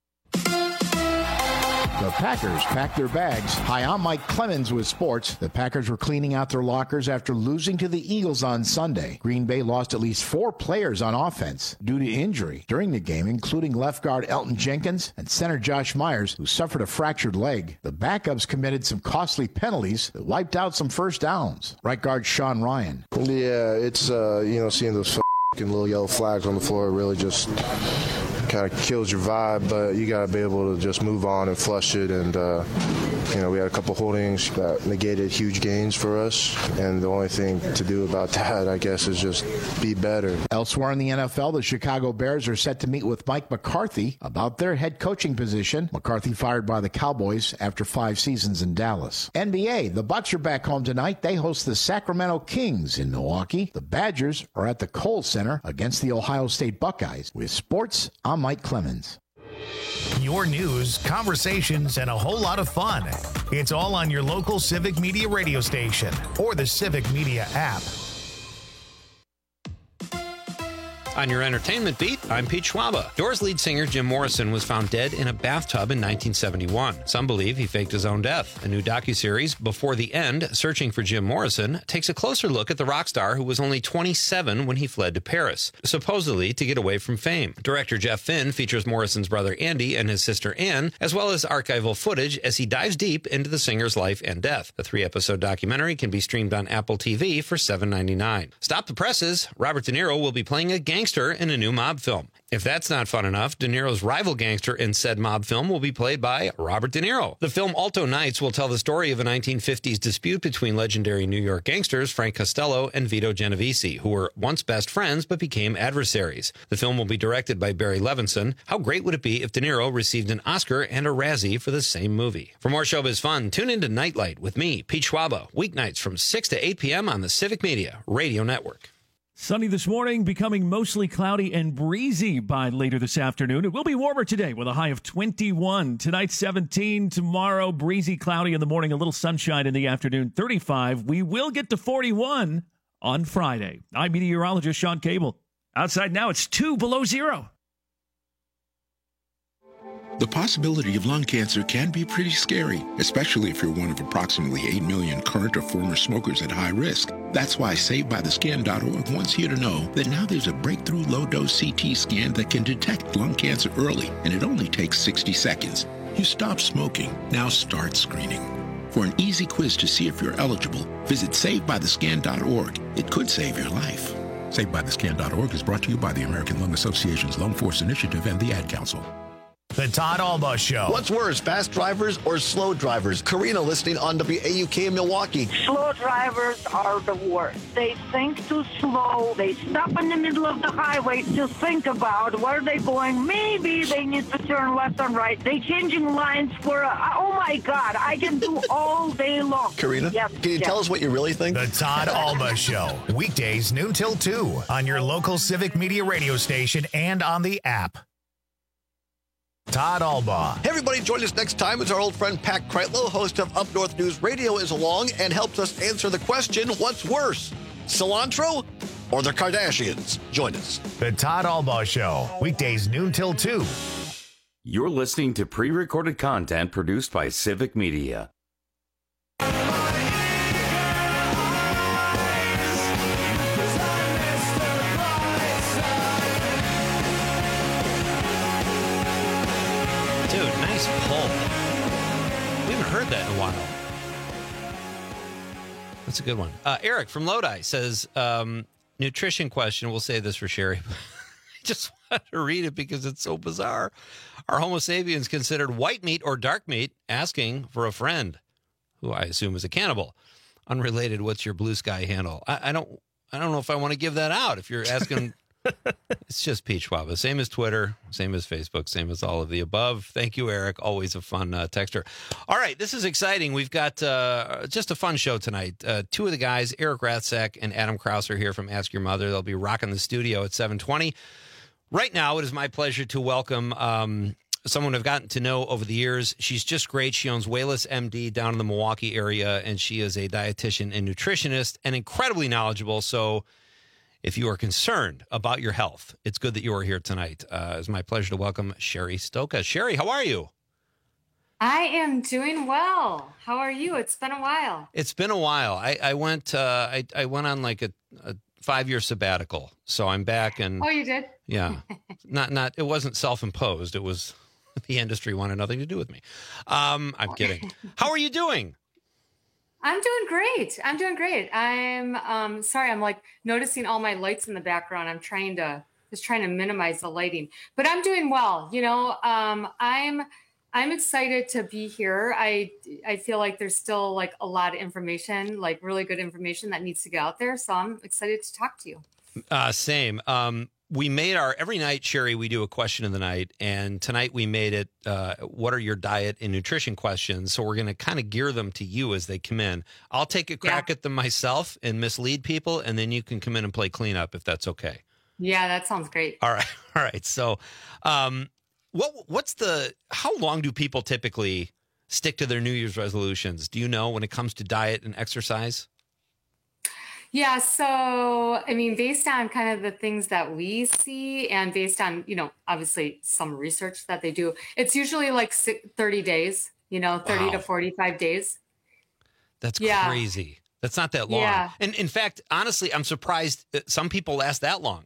The Packers packed their bags. Hi, I'm Mike Clemens with sports. The Packers were cleaning out their lockers after losing to the Eagles on Sunday. Green Bay lost at least four players on offense due to injury during the game, including left guard Elton Jenkins and center Josh Myers, who suffered a fractured leg. The backups committed some costly penalties that wiped out some first downs. Right guard Sean Ryan. Yeah, it's, uh, you know, seeing those f***ing little yellow flags on the floor really just kind of kills your vibe, but you got to be able to just move on and flush it. And, uh, you know, we had a couple holdings that negated huge gains for us. And the only thing to do about that, I guess, is just be better. Elsewhere in the N F L, the Chicago Bears are set to meet with Mike McCarthy about their head coaching position. McCarthy fired by the Cowboys after five seasons in Dallas. N B A, the Bucks are back home tonight. They host the Sacramento Kings in Milwaukee. The Badgers are at the Kohl Center against the Ohio State Buckeyes. With sports, I'm Mike Clemens. Your news, conversations, and a whole lot of fun. It's all on your local Civic Media radio station or the Civic Media app. On your entertainment beat, I'm Pete Schwaba. Doors lead singer Jim Morrison was found dead in a bathtub in nineteen seventy-one. Some believe he faked his own death. A new docuseries, Before the End, Searching for Jim Morrison, takes a closer look at the rock star who was only twenty-seven when he fled to Paris, supposedly to get away from fame. Director Jeff Finn features Morrison's brother Andy and his sister Ann, as well as archival footage as he dives deep into the singer's life and death. The three-episode documentary can be streamed on Apple T V for seven ninety-nine. Stop the presses. Robert De Niro will be playing a gangster in a new mob film. If that's not fun enough, De Niro's rival gangster in said mob film will be played by Robert De Niro. The film Alto Nights will tell the story of a nineteen fifties dispute between legendary New York gangsters Frank Costello and Vito Genovese, who were once best friends but became adversaries. The film will be directed by Barry Levinson. How great would it be if De Niro received an Oscar and a Razzie for the same movie? For more showbiz fun, tune into Nightlight with me, Pete Schwaba, weeknights from six to eight p.m. on the Civic Media Radio Network. Sunny this morning, becoming mostly cloudy and breezy by later this afternoon. It will be warmer today with a high of twenty-one. Tonight, seventeen. Tomorrow, breezy, cloudy in the morning, a little sunshine in the afternoon, thirty-five. We will get to forty-one on Friday. I'm meteorologist Sean Cable. Outside now, it's two below zero. The possibility of lung cancer can be pretty scary, especially if you're one of approximately eight million current or former smokers at high risk. That's why Saved By The Scan dot org wants you to know that now there's a breakthrough low-dose C T scan that can detect lung cancer early, and it only takes sixty seconds. You stop smoking, now start screening. For an easy quiz to see if you're eligible, visit Saved By The Scan dot org. It could save your life. Saved By The Scan dot org is brought to you by the American Lung Association's Lung Force Initiative and the Ad Council. The Todd Alba Show. What's worse, fast drivers or slow drivers? Karina listening on W A U K in Milwaukee. Slow drivers are the worst. They think too slow. They stop in the middle of the highway to think about where they're going. Maybe they need to turn left and right. They changing lines for, a, oh my God, I can do all day long. Karina, yes, can you yes. tell us what you really think? The Todd Alba Show. Weekdays noon till two on your local Civic Media radio station and on the app. Todd Alba. Hey everybody, join us next time as our old friend Pat Kreitlow, host of Up North News Radio, is along and helps us answer the question, what's worse, cilantro or the Kardashians? Join us. The Todd Alba Show. Weekdays noon till two. You're listening to pre-recorded content produced by Civic Media. Dude, nice pull. We haven't heard that in a while. That's a good one. Uh, Eric from Lodi says, um, nutrition question. We'll say this for Sherry. I just want to read it because it's so bizarre. Are Homo sapiens considered white meat or dark meat? Asking for a friend, who I assume is a cannibal. Unrelated, what's your Blue Sky handle? I, I don't I don't know if I want to give that out. If you're asking, it's just Pete Schwab. Same as Twitter, same as Facebook, same as all of the above. Thank you, Eric. Always a fun uh, texter. All right, this is exciting. We've got uh, just a fun show tonight. Uh, two of the guys, Eric Ratzak and Adam Krause, are here from Ask Your Mother. They'll be rocking the studio at seven twenty. Right now, it is my pleasure to welcome um, someone I've gotten to know over the years. She's just great. She owns Wayless M D down in the Milwaukee area, and she is a dietitian and nutritionist and incredibly knowledgeable. So if you are concerned about your health, it's good that you are here tonight. Uh, it's my pleasure to welcome Sherry Stoka. Sherry, how are you? I am doing well. How are you? It's been a while. It's been a while. I, I went uh, I, I went on like a, a five-year sabbatical, so I'm back. And oh, you did? Yeah. not not. It wasn't self-imposed. It was the industry wanted nothing to do with me. Um, I'm kidding. How are you doing? I'm doing great. I'm doing great. I'm um, sorry. I'm like noticing all my lights in the background. I'm trying to just trying to minimize the lighting, but I'm doing well. You know, um, I'm I'm excited to be here. I I feel like there's still like a lot of information, like really good information that needs to get out there. So I'm excited to talk to you. Uh, same. Um, we made our every night, Sherry, we do a question of the night. And tonight we made it, uh, what are your diet and nutrition questions? So we're going to kind of gear them to you as they come in. I'll take a crack yeah. at them myself and mislead people. And then you can come in and play cleanup if that's okay. Yeah, that sounds great. All right. All right. So um, what what's the, how long do people typically stick to their New Year's resolutions? Do you know when it comes to diet and exercise? Yeah. So, I mean, based on kind of the things that we see and based on, you know, obviously some research that they do, it's usually like thirty days, you know, thirty wow. to forty-five days. That's yeah. crazy. That's not that long. Yeah. And in fact, honestly, I'm surprised that some people last that long.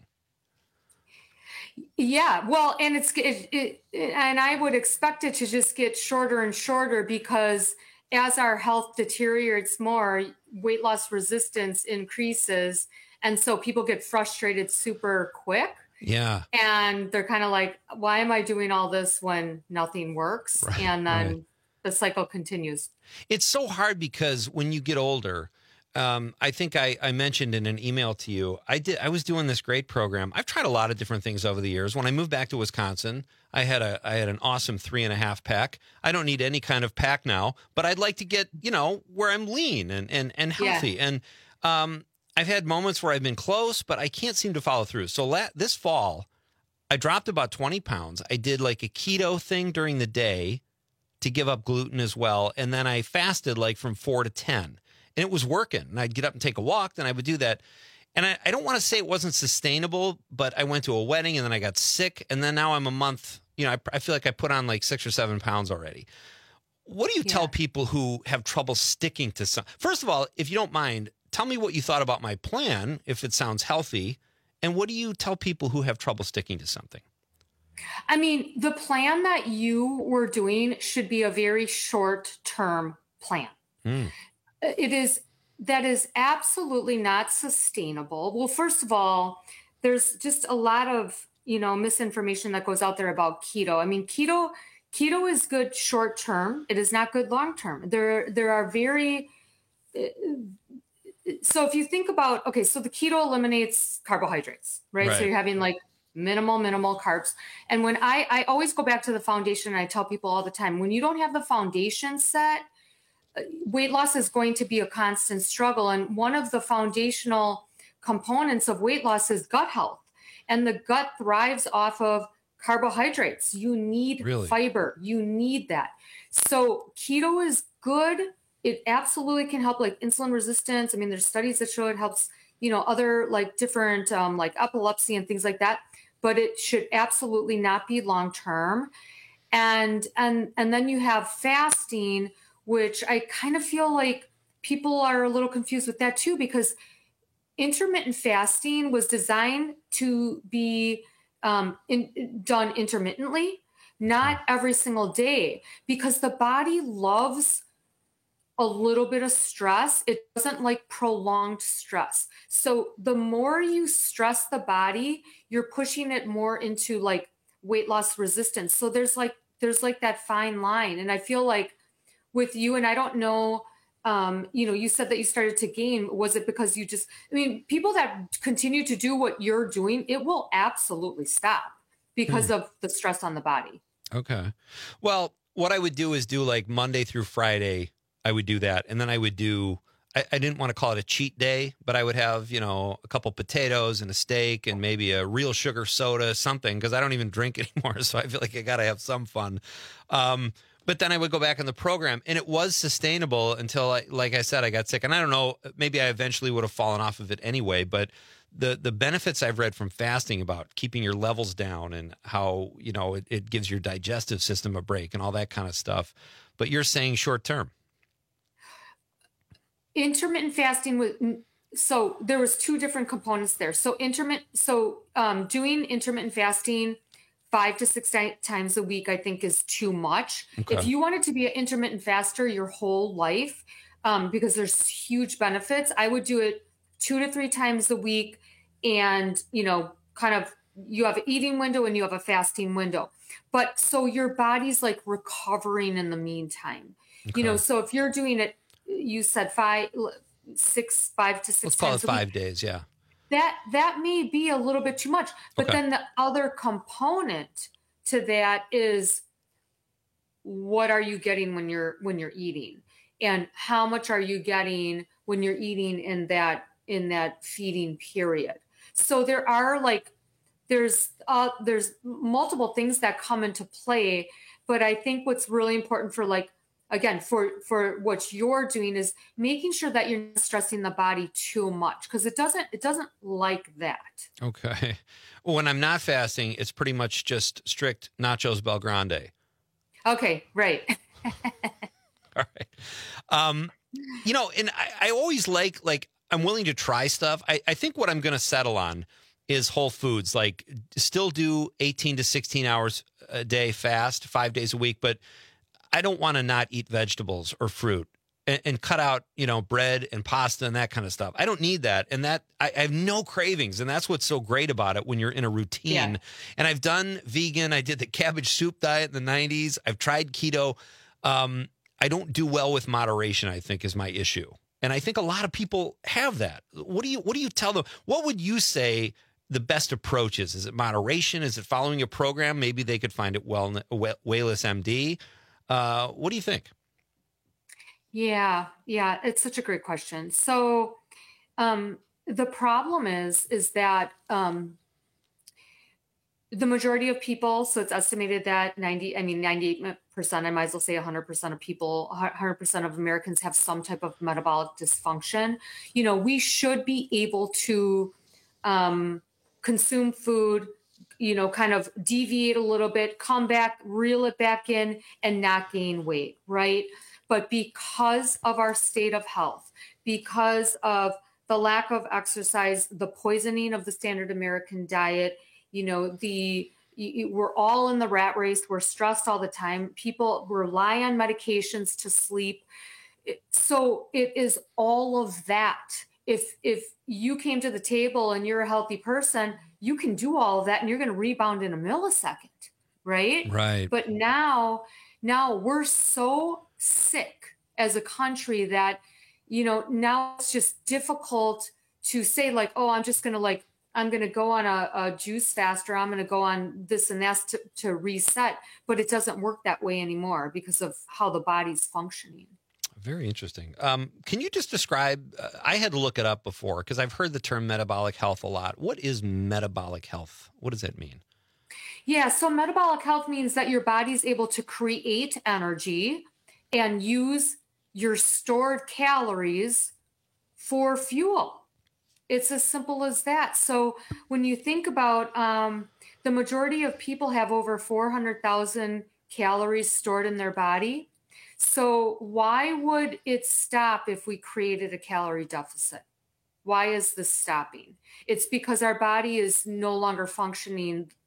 Yeah. Well, and it's, it, it, and I would expect it to just get shorter and shorter because as our health deteriorates more, weight loss resistance increases. And so people get frustrated super quick. Yeah. And they're kind of like, why am I doing all this when nothing works? Right, and then right. the cycle continues. It's so hard because when you get older, um, I think I, I mentioned in an email to you, I did. I was doing this great program. I've tried a lot of different things over the years. When I moved back to Wisconsin, I had a I had an awesome three and a half pack. I don't need any kind of pack now, but I'd like to get, you know, where I'm lean and and, and healthy. Yeah. And um, I've had moments where I've been close, but I can't seem to follow through. So la- this fall, I dropped about twenty pounds. I did like a keto thing during the day to give up gluten as well. And then I fasted like from four to ten. And it was working. And I'd get up and take a walk, then I would do that. And I, I don't want to say it wasn't sustainable, but I went to a wedding and then I got sick. And then now I'm a month, you know, I, I feel like I put on like six or seven pounds already. What do you yeah. tell people who have trouble sticking to some? First of all, if you don't mind, tell me what you thought about my plan, if it sounds healthy. And what do you tell people who have trouble sticking to something? I mean, the plan that you were doing should be a very short-term plan. Mm. It is, that is absolutely not sustainable. Well, first of all, there's just a lot of, you know, misinformation that goes out there about keto. I mean, keto, keto is good short term. It is not good long term. There, there are very, so if you think about, okay, so the keto eliminates carbohydrates, right? right. So you're having like minimal, minimal carbs. And when I, I always go back to the foundation, and I tell people all the time, when you don't have the foundation set, weight loss is going to be a constant struggle. And one of the foundational components of weight loss is gut health. And the gut thrives off of carbohydrates. You need really? fiber. You need that. So keto is good. It absolutely can help like insulin resistance. I mean, there's studies that show it helps, you know, other like different um, like epilepsy and things like that. But it should absolutely not be long-term. And, and, and then you have fasting, which I kind of feel like people are a little confused with that too, because intermittent fasting was designed to be um, in, done intermittently, not every single day, because the body loves a little bit of stress. It doesn't like prolonged stress. So the more you stress the body, you're pushing it more into like weight loss resistance. So there's like, there's like that fine line. And I feel like with you, and I don't know, um, you know, you said that you started to gain. Was it because you just, I mean, people that continue to do what you're doing, it will absolutely stop because hmm. of the stress on the body. Okay. Well, what I would do is do like Monday through Friday, I would do that. And then I would do, I, I didn't want to call it a cheat day, but I would have, you know, a couple potatoes and a steak and maybe a real sugar soda, something, because I don't even drink anymore. So I feel like I got to have some fun. Um, but then I would go back in the program, and it was sustainable until, I, like I said, I got sick. And I don't know, maybe I eventually would have fallen off of it anyway. But the the benefits I've read from fasting about keeping your levels down and how, you know, it, it gives your digestive system a break and all that kind of stuff. But you're saying short term. Intermittent fasting was, so there was two different components there. So intermittent, so um, doing intermittent fasting five to six times a week, I think is too much. Okay. If you wanted to be an intermittent faster your whole life, um, because there's huge benefits, I would do it two to three times a week. And, you know, kind of, you have an eating window and you have a fasting window. But so your body's like recovering in the meantime, okay. You know, so if you're doing it, you said five, six, five to six. Let's call it five week. days. Yeah. That, that may be a little bit too much, but okay. Then the other component to that is what are you getting when you're, when you're eating, and how much are you getting when you're eating in that, in that feeding period. So there are like, there's, uh, there's multiple things that come into play, but I think what's really important for like, again, for, for what you're doing is making sure that you're not stressing the body too much, because it doesn't, it doesn't like that. Okay. Well, when I'm not fasting, it's pretty much just strict nachos Belgrande. Okay. Right. All right. Um, you know, and I, I always like, like, I'm willing to try stuff. I, I think what I'm going to settle on is whole foods, like still do eighteen to sixteen hours a day fast, five days a week, but I don't want to not eat vegetables or fruit and, and cut out, you know, bread and pasta and that kind of stuff. I don't need that. And that I, I have no cravings. And that's what's so great about it when you're in a routine. Yeah. And I've done vegan. I did the cabbage soup diet in the nineties. I've tried keto. Um, I don't do well with moderation, I think, is my issue. And I think a lot of people have that. What do you, what do you tell them? What would you say the best approach is? Is it moderation? Is it following a program? Maybe they could find it well, Wayless M D. Uh, what do you think? Yeah, yeah, it's such a great question. So um, the problem is, is that um, the majority of people, so it's estimated that ninety, I mean, ninety-eight percent, I might as well say one hundred percent of people, one hundred percent of Americans have some type of metabolic dysfunction. You know, we should be able to um, consume food, you know, kind of deviate a little bit, come back, reel it back in, and not gain weight, right? But because of our state of health, because of the lack of exercise, the poisoning of the standard American diet, you know, the we're all in the rat race. We're stressed all the time. People rely on medications to sleep. So it is all of that. If if you came to the table and you're a healthy person, you can do all of that and you're going to rebound in a millisecond, right? Right. But now, now we're so sick as a country that, you know, now it's just difficult to say like, oh, I'm just going to like, I'm going to go on a, a juice fast, or I'm going to go on this and that to, to reset. But it doesn't work that way anymore because of how the body's functioning. Very interesting. Um, can you just describe, uh, I had to look it up before because I've heard the term metabolic health a lot. What is metabolic health? What does that mean? Yeah, so metabolic health means that your body's able to create energy and use your stored calories for fuel. It's as simple as that. So when you think about um, the majority of people have over four hundred thousand calories stored in their body. So why would it stop if we created a calorie deficit? Why is this stopping? It's because our body is no longer functioning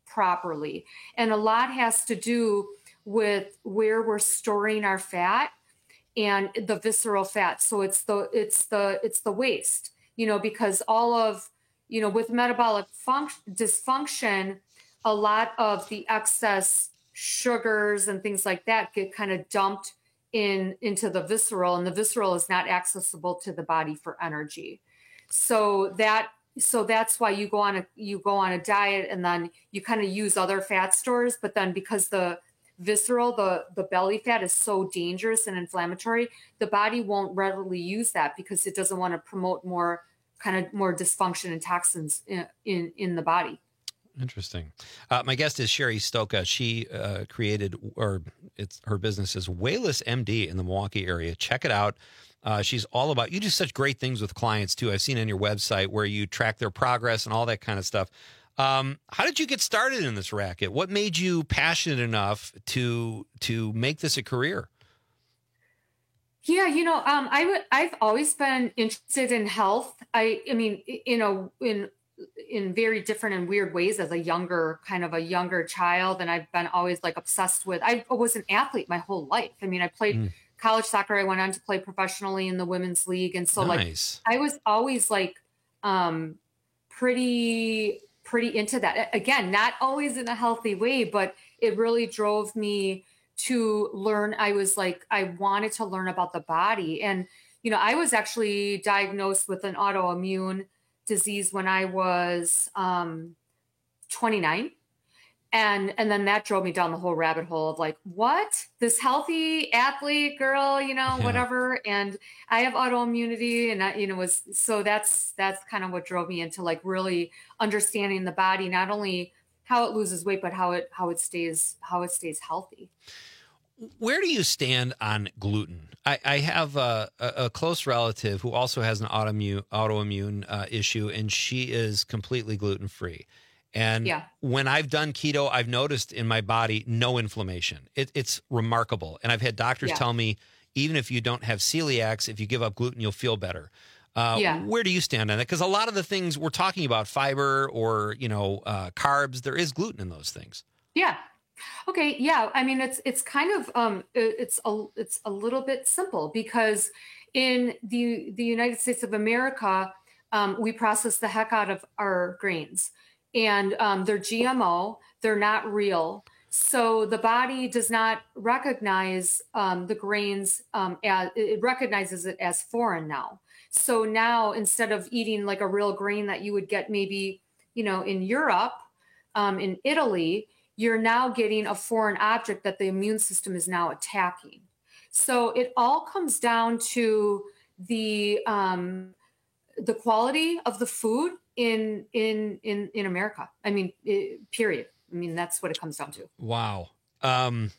properly. And a lot has to do with where we're storing our fat and the visceral fat. So it's the it's the it's the waste, you know, because all of, you know, with metabolic function dysfunction, a lot of the excess sugars and things like that get kind of dumped in into the visceral, and the visceral is not accessible to the body for energy. So that so that's why you go on a you go on a diet, and then you kind of use other fat stores, but then because the visceral, the the belly fat is so dangerous and inflammatory, the body won't readily use that because it doesn't want to promote more kind of more dysfunction and toxins in in, in the body. Interesting. Uh, my guest is Sherry Stoka. She uh, created, or it's her business is Wayless M D in the Milwaukee area. Check it out. Uh, she's all about, you do such great things with clients too. I've seen on your website where you track their progress and all that kind of stuff. Um, how did you get started in this racket? What made you passionate enough to to make this a career? Yeah, you know, um, I would. I've always been interested in health. I, I mean, you know, in in very different and weird ways as a younger, kind of a younger child, and I've been always like obsessed with. I was an athlete my whole life. I mean, I played mm. college soccer. I went on to play professionally in the women's league, and so nice. like I was always like um, pretty. pretty into that. Again, not always in a healthy way, but it really drove me to learn. I was like, I wanted to learn about the body. And, you know, I was actually diagnosed with an autoimmune disease when I was um, twenty-nine. And, and then that drove me down the whole rabbit hole of like, what? This healthy athlete girl, you know, yeah. whatever. And I have autoimmunity, and I, you know, was, so that's, that's kind of what drove me into like really understanding the body, not only how it loses weight, but how it, how it stays, how it stays healthy. Where do you stand on gluten? I, I have a, a close relative who also has an autoimmune, autoimmune uh, issue, and she is completely gluten-free. And yeah. when I've done keto, I've noticed in my body no inflammation. It, it's remarkable. And I've had doctors yeah. tell me, even if you don't have celiacs, if you give up gluten, you'll feel better. Uh, yeah. Where do you stand on that? Because a lot of the things we're talking about, fiber or, you know, uh, carbs, there is gluten in those things. Yeah. Okay. Yeah. I mean, it's, it's kind of, um, it's a, it's a little bit simple because in the, the United States of America, um, we process the heck out of our grains. And um, they're G M O, they're not real. So the body does not recognize um, the grains, um, as, it recognizes it as foreign now. So now instead of eating like a real grain that you would get maybe, you know, in Europe, um, in Italy, you're now getting a foreign object that the immune system is now attacking. So it all comes down to the um, the quality of the food in in in in America. I mean, it, period. I mean, that's what it comes down to. Wow. Um,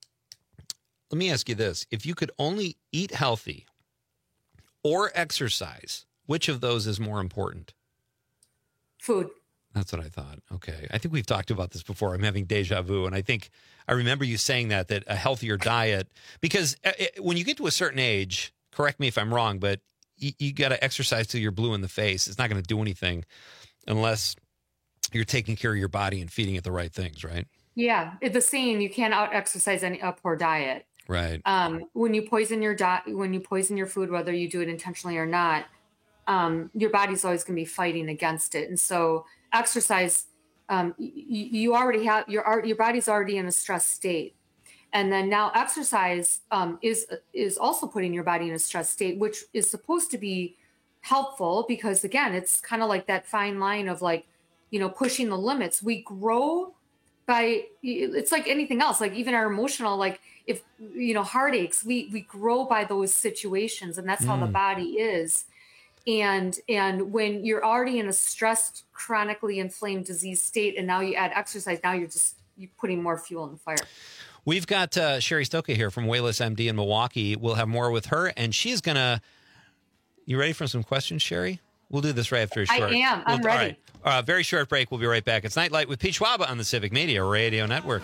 let me ask you this. If you could only eat healthy or exercise, which of those is more important? Food. That's what I thought. Okay. I think we've talked about this before. I'm having deja vu. And I think I remember you saying that, that a healthier diet, because it, when you get to a certain age, correct me if I'm wrong, but you, you got to exercise till you're blue in the face. It's not going to do anything unless you're taking care of your body and feeding it the right things, right? Yeah. It's the saying, you can't out exercise any a poor diet. Right. Um, when you poison your diet, when you poison your food, whether you do it intentionally or not, um, your body's always going to be fighting against it. And so exercise, um, you, you already have your, your body's already in a stress state. And then now exercise um, is is also putting your body in a stress state, which is supposed to be helpful because, again, it's kind of like that fine line of like, you know, pushing the limits. We grow by, it's like anything else, like even our emotional, like if, you know, heartaches, we, we grow by those situations, and that's mm. how the body is. And, and when you're already in a stressed, chronically inflamed disease state, and now you add exercise, now you're just, you're putting more fuel in the fire. We've got uh, Sherry Stoka here from Wayless M D in Milwaukee. We'll have more with her, and she's going to, you ready for some questions, Sherry? We'll do this right after a short. I am. I'm we'll, ready. All right. Uh, very short break. We'll be right back. It's Nightlight with Pete Schwaba on the Civic Media Radio Network.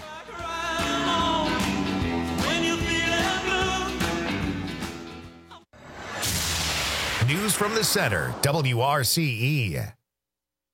News from the center, W R C E.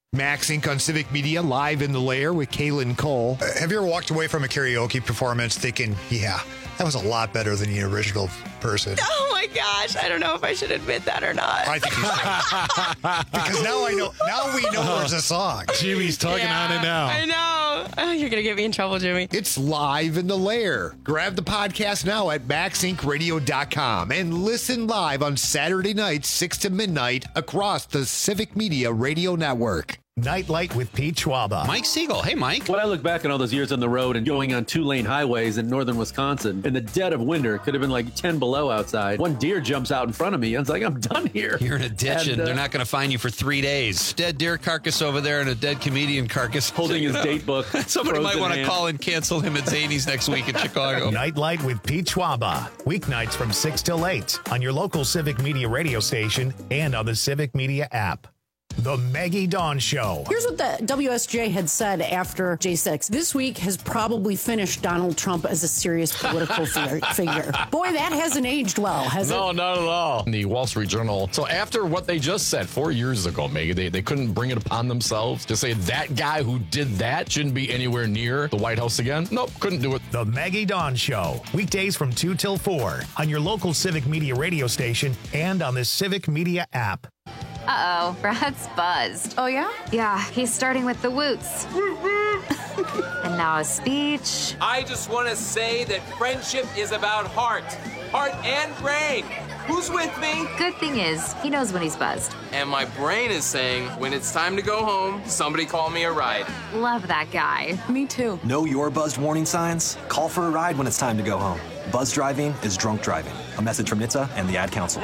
Max Incorporated on Civic Media, live in the lair with Kaylin Cole. Uh, have you ever walked away from a karaoke performance thinking, yeah, that was a lot better than the original person? Oh my gosh, I don't know if I should admit that or not. I think you should. Because now I know, now we know there's a song. Jimmy's tugging Yeah, on it now. I know. Oh, you're going to get me in trouble, Jimmy. It's live in the lair. Grab the podcast now at max inc radio dot com and listen live on Saturday nights, six to midnight, across the Civic Media Radio Network. Nightlight with Pete Schwaba. Mike Siegel. Hey, Mike. When I look back on all those years on the road and going on two-lane highways in northern Wisconsin, in the dead of winter, it could have been like ten below outside. One deer jumps out in front of me. I was like, I'm done here. You're in a ditch, and, And, uh, they're not going to find you for three days. Dead deer carcass over there and a dead comedian carcass. Holding his date book. Somebody might frozen want to hand. call and cancel him at Zany's next week in Chicago. Nightlight with Pete Schwaba. Weeknights from six till eight on your local Civic Media radio station and on the Civic Media app. The Maggie Dawn Show. Here's what the W S J had said after J six. This week has probably finished Donald Trump as a serious political fi- figure. Boy, that hasn't aged well, has No, it? not at all. The Wall Street Journal. So after what they just said four years ago, Maggie, they, they couldn't bring it upon themselves to say that guy who did that shouldn't be anywhere near the White House again. Nope, couldn't do it. The Maggie Dawn Show. Weekdays from two till four on your local Civic Media radio station and on the Civic Media app. Uh-oh, Brad's buzzed. Oh, yeah? Yeah, he's starting with the woots. And now a speech. I just want to say that friendship is about heart. Heart and brain. Who's with me? Good thing is, he knows when he's buzzed. And my brain is saying, when it's time to go home, somebody call me a ride. Love that guy. Me too. Know your buzzed warning signs? Call for a ride when it's time to go home. Buzz driving is drunk driving. A message from N H T S A and the Ad Council.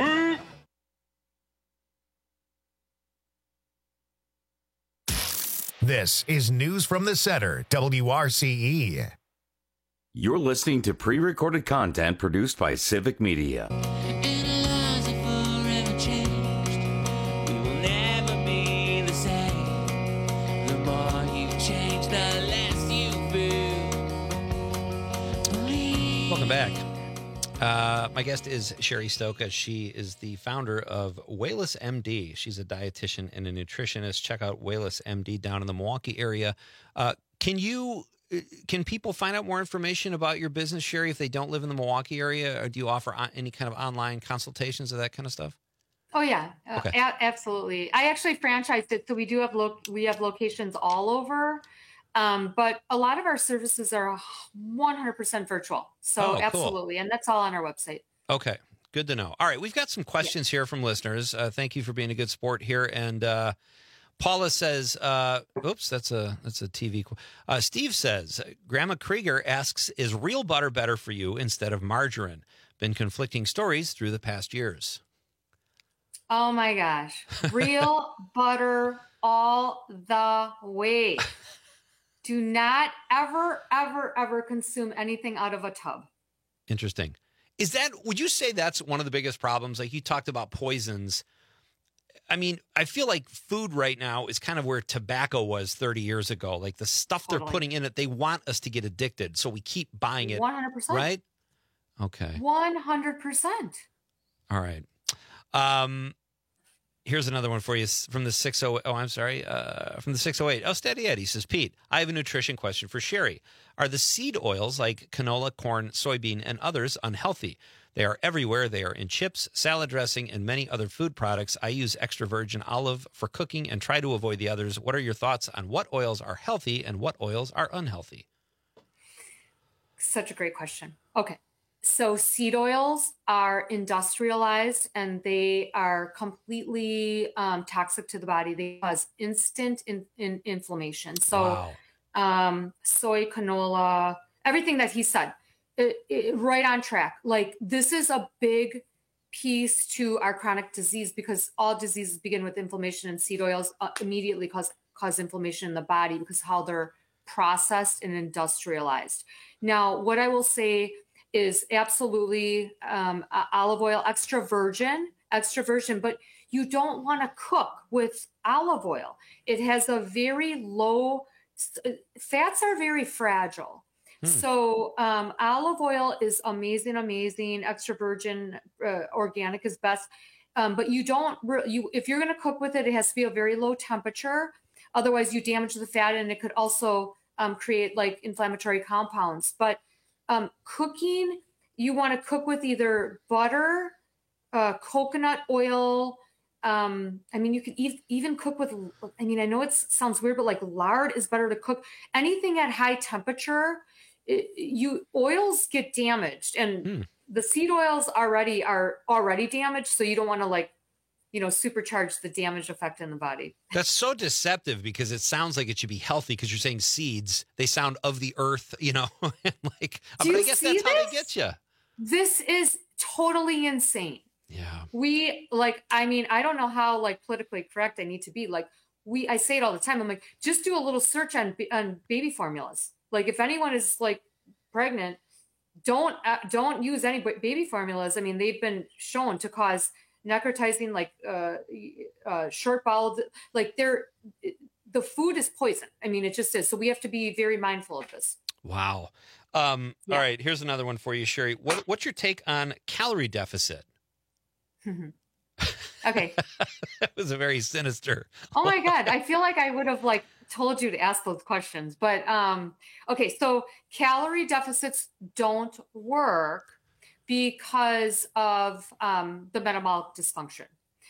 This is News from the Center, W R C E. You're listening to pre-recorded content produced by Civic Media. Welcome back. Uh, my guest is Sherry Stoka. She is the founder of Wayless M D. She's a dietitian and a nutritionist. Check out Wayless M D down in the Milwaukee area. Uh, can you, can people find out more information about your business, Sherry, if they don't live in the Milwaukee area? Or do you offer on, any kind of online consultations or that kind of stuff? Oh yeah, uh, Okay. a- absolutely. I actually franchised it, so we do have lo- we have locations all over. Um, but a lot of our services are one hundred percent virtual. So Oh, cool. absolutely. And that's all on our website. Okay, good to know. All right, we've got some questions here from listeners. Uh, thank you for being a good sport here. And uh, Paula says, uh, "Oops, that's a that's a T V." qu- Uh, Steve says, "Grandma Krieger asks, is real butter better for you instead of margarine? Been conflicting stories through the past years." Oh my gosh. Real butter all the way. Do not ever, ever, ever consume anything out of a tub. Interesting. Is that? Would you say that's one of the biggest problems? Like you talked about poisons. I mean, I feel like food right now is kind of where tobacco was thirty years ago. Like the stuff they're Totally. putting in it, they want us to get addicted, so we keep buying it. one hundred percent. Right? Okay. one hundred percent. All right. Um, here's another one for you from the six oh. Oh, I'm sorry. Uh, from the six oh eight. Oh, Steady Eddie says, Pete, I have a nutrition question for Sherry. Are the seed oils like canola, corn, soybean, and others unhealthy? They are everywhere. They are in chips, salad dressing, and many other food products. I use extra virgin olive for cooking and try to avoid the others. What are your thoughts on what oils are healthy and what oils are unhealthy? Such a great question. Okay. So seed oils are industrialized and they are completely um, toxic to the body. They cause instant in, in inflammation. So um, soy, canola, everything that he said, it, it, right on track. Like this is a big piece to our chronic disease because all diseases begin with inflammation, and seed oils uh, immediately cause cause inflammation in the body because how they're processed and industrialized. Now, what I will say is absolutely um, uh, olive oil, extra virgin, extra virgin, but you don't want to cook with olive oil. It has a very low, fats are very fragile. Hmm. So um, olive oil is amazing, amazing. Extra virgin, uh, organic is best. Um, but you don't, re- you if you're going to cook with it, it has to be a very low temperature. otherwise you damage the fat, and it could also um, create like inflammatory compounds. But um, cooking, you want to cook with either butter, uh, coconut oil. Um, I mean, you could e- even cook with, I mean, I know it sounds weird, but like lard is better to cook. Anything at high temperature, it, you oils get damaged, and mm. the seed oils already are already damaged. So you don't want to like, you know, supercharge the damage effect in the body. That's so deceptive because it sounds like it should be healthy because you're saying seeds. They sound of the earth, you know, like, Do but I you guess see that's how this? they get you. This is totally insane. Yeah. We like, I mean, I don't know how like politically correct I need to be. Like we, I say it all the time. I'm like, just do a little search on, on baby formulas. Like if anyone is like pregnant, don't, uh, don't use any baby formulas. I mean, they've been shown to cause necrotizing, like uh, uh, short bowel, like they're, the food is poison. I mean, it just is. So we have to be very mindful of this. Wow. Um, Yeah. All right. Here's another one for you, Sherry. What, what's your take on calorie deficit? Okay. That was a very sinister. Oh my God. I feel like I would have like told you to ask those questions, but um, okay. So calorie deficits don't work because of um, the metabolic dysfunction.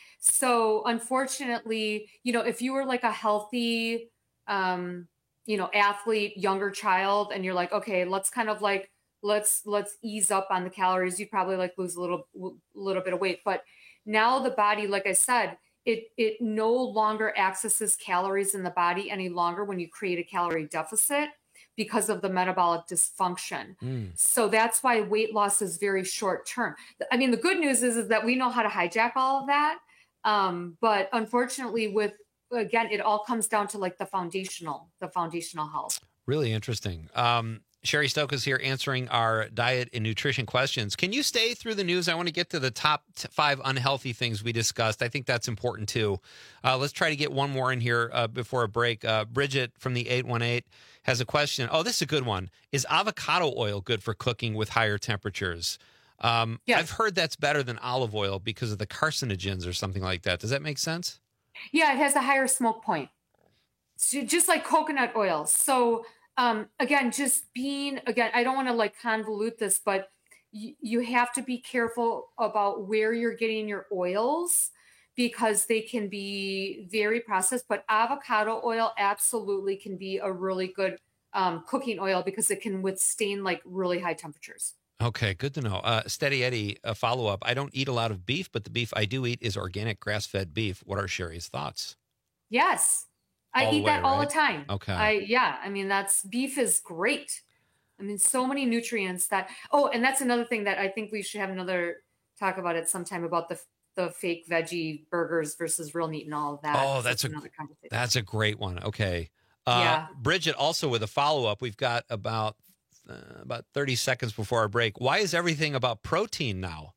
So unfortunately, you know, if you were like a healthy, um, you know, athlete, younger child, and you're like, okay, let's kind of like, let's, let's ease up on the calories. You probably like lose a little, little bit of weight, but now the body, like I said, it, it no longer accesses calories in the body any longer when you create a calorie deficit because of the metabolic dysfunction. Mm. So that's why weight loss is very short term. I mean, the good news is, is that we know how to hijack all of that. Um, but unfortunately with, again, it all comes down to like the foundational, the foundational health. Really interesting. Um, Sherry Stokas here answering our diet and nutrition questions. Can you stay through the news? I want to get to the top t- five unhealthy things we discussed. I think that's important too. Uh, let's try to get one more in here uh, before a break. Uh, Bridget from the eight one eight has a question. Oh, this is a good one. Is avocado oil good for cooking with higher temperatures? Um, Yes. I've heard that's better than olive oil because of the carcinogens or something like that. Does that make sense? Yeah, it has a higher smoke point. So just like coconut oil. So um, again, just being, again, I don't want to like convolute this, but y- you have to be careful about where you're getting your oils because they can be very processed, but avocado oil absolutely can be a really good um, cooking oil because it can withstand like really high temperatures. Okay, good to know. Uh, Steady Eddie, a follow-up. I don't eat a lot of beef, but the beef I do eat is organic grass-fed beef. What are Sherry's thoughts? Yes. I All the eat way, that all right? the time. Okay. I, yeah. I mean, that's beef is great. I mean, so many nutrients that, oh, and that's another thing that I think we should have another talk about it sometime about the, the fake veggie burgers versus real meat and all of that. Oh, that's a another conversation. that's a great one. Okay. Uh, Yeah. Bridget, also with a follow-up, we've got about uh, about thirty seconds before our break. Why is everything about protein now?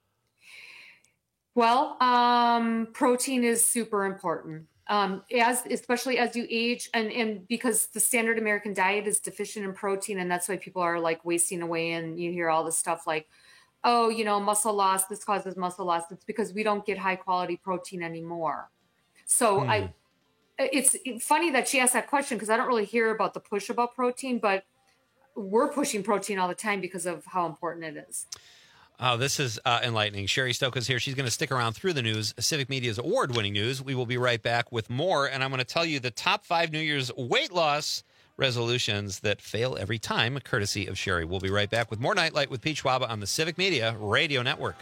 Well, um, protein is super important. Um, as especially as you age, and and because the standard American diet is deficient in protein, and that's why people are like wasting away. And you hear all this stuff like, oh, you know, muscle loss. This causes muscle loss. It's because we don't get high quality protein anymore. So Hmm. I, it's funny that she asked that question because I don't really hear about the push about protein, but we're pushing protein all the time because of how important it is. Oh, this is uh, enlightening. Sherry Stokas here. She's going to stick around through the news, Civic Media's award-winning news. We will be right back with more, and I'm going to tell you the top five New Year's weight loss resolutions that fail every time, courtesy of Sherry. We'll be right back with more Nightlight with Pete Schwaba on the Civic Media Radio Network.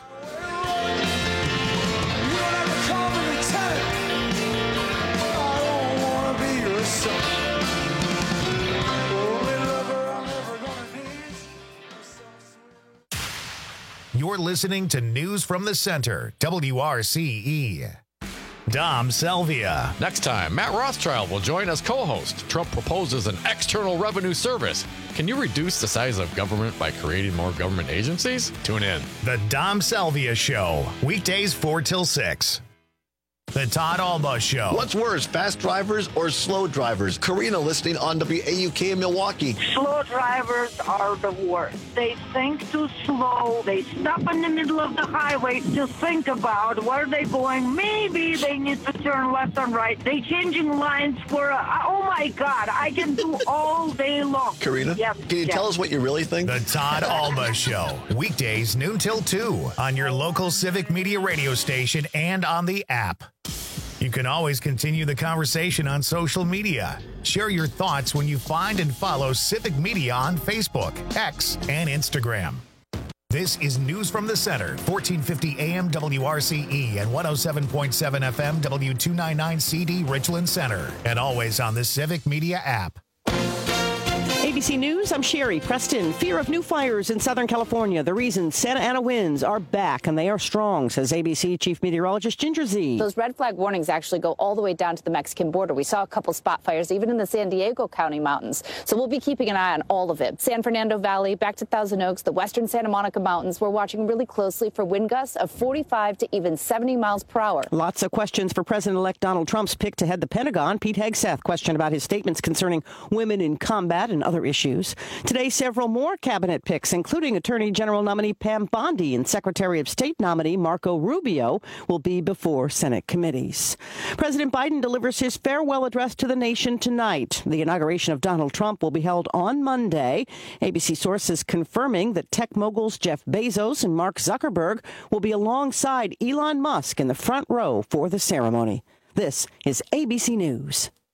You're listening to News from the Center, W R C E. Dom Salvia. Next time, Matt Rothschild will join as co-host. Trump proposes an external revenue service. Can you reduce the size of government by creating more government agencies? Tune in. The Dom Salvia Show, weekdays four till six. The Todd Alba Show. What's worse, fast drivers or slow drivers? Karina listening on W A U K in Milwaukee. Slow drivers are the worst. They think too slow. They stop in the middle of the highway to think about where they're going. Maybe they need to turn left and right. They changing lines for, a, oh my God, I can do all day long. Karina, yes, can you yes. tell us what you really think? The Todd Alba Show. Weekdays noon till two on your local Civic Media radio station and on the app. You can always continue the conversation on social media. Share your thoughts when you find and follow Civic Media on Facebook, X, and Instagram. This is News from the Center, fourteen fifty A M W R C E and one oh seven point seven F M W two ninety-nine C D Richland Center, and always on the Civic Media app. A B C News, I'm Sherry Preston. Fear of new fires in Southern California. The reason Santa Ana winds are back, and they are strong, says A B C Chief Meteorologist Ginger Zee. Those red flag warnings actually go all the way down to the Mexican border. We saw a couple spot fires even in the San Diego County mountains. So we'll be keeping an eye on all of it. San Fernando Valley, back to Thousand Oaks, the western Santa Monica Mountains. We're watching really closely for wind gusts of forty-five to even seventy miles per hour. Lots of questions for President-elect Donald Trump's pick to head the Pentagon. Pete Hegseth questioned about his statements concerning women in combat and other issues. Today, several more cabinet picks, including Attorney General nominee Pam Bondi and Secretary of State nominee Marco Rubio, will be before Senate committees. President Biden delivers his farewell address to the nation tonight. The inauguration of Donald Trump will be held on Monday. A B C sources confirming that tech moguls Jeff Bezos and Mark Zuckerberg will be alongside Elon Musk in the front row for the ceremony. This is A B C News.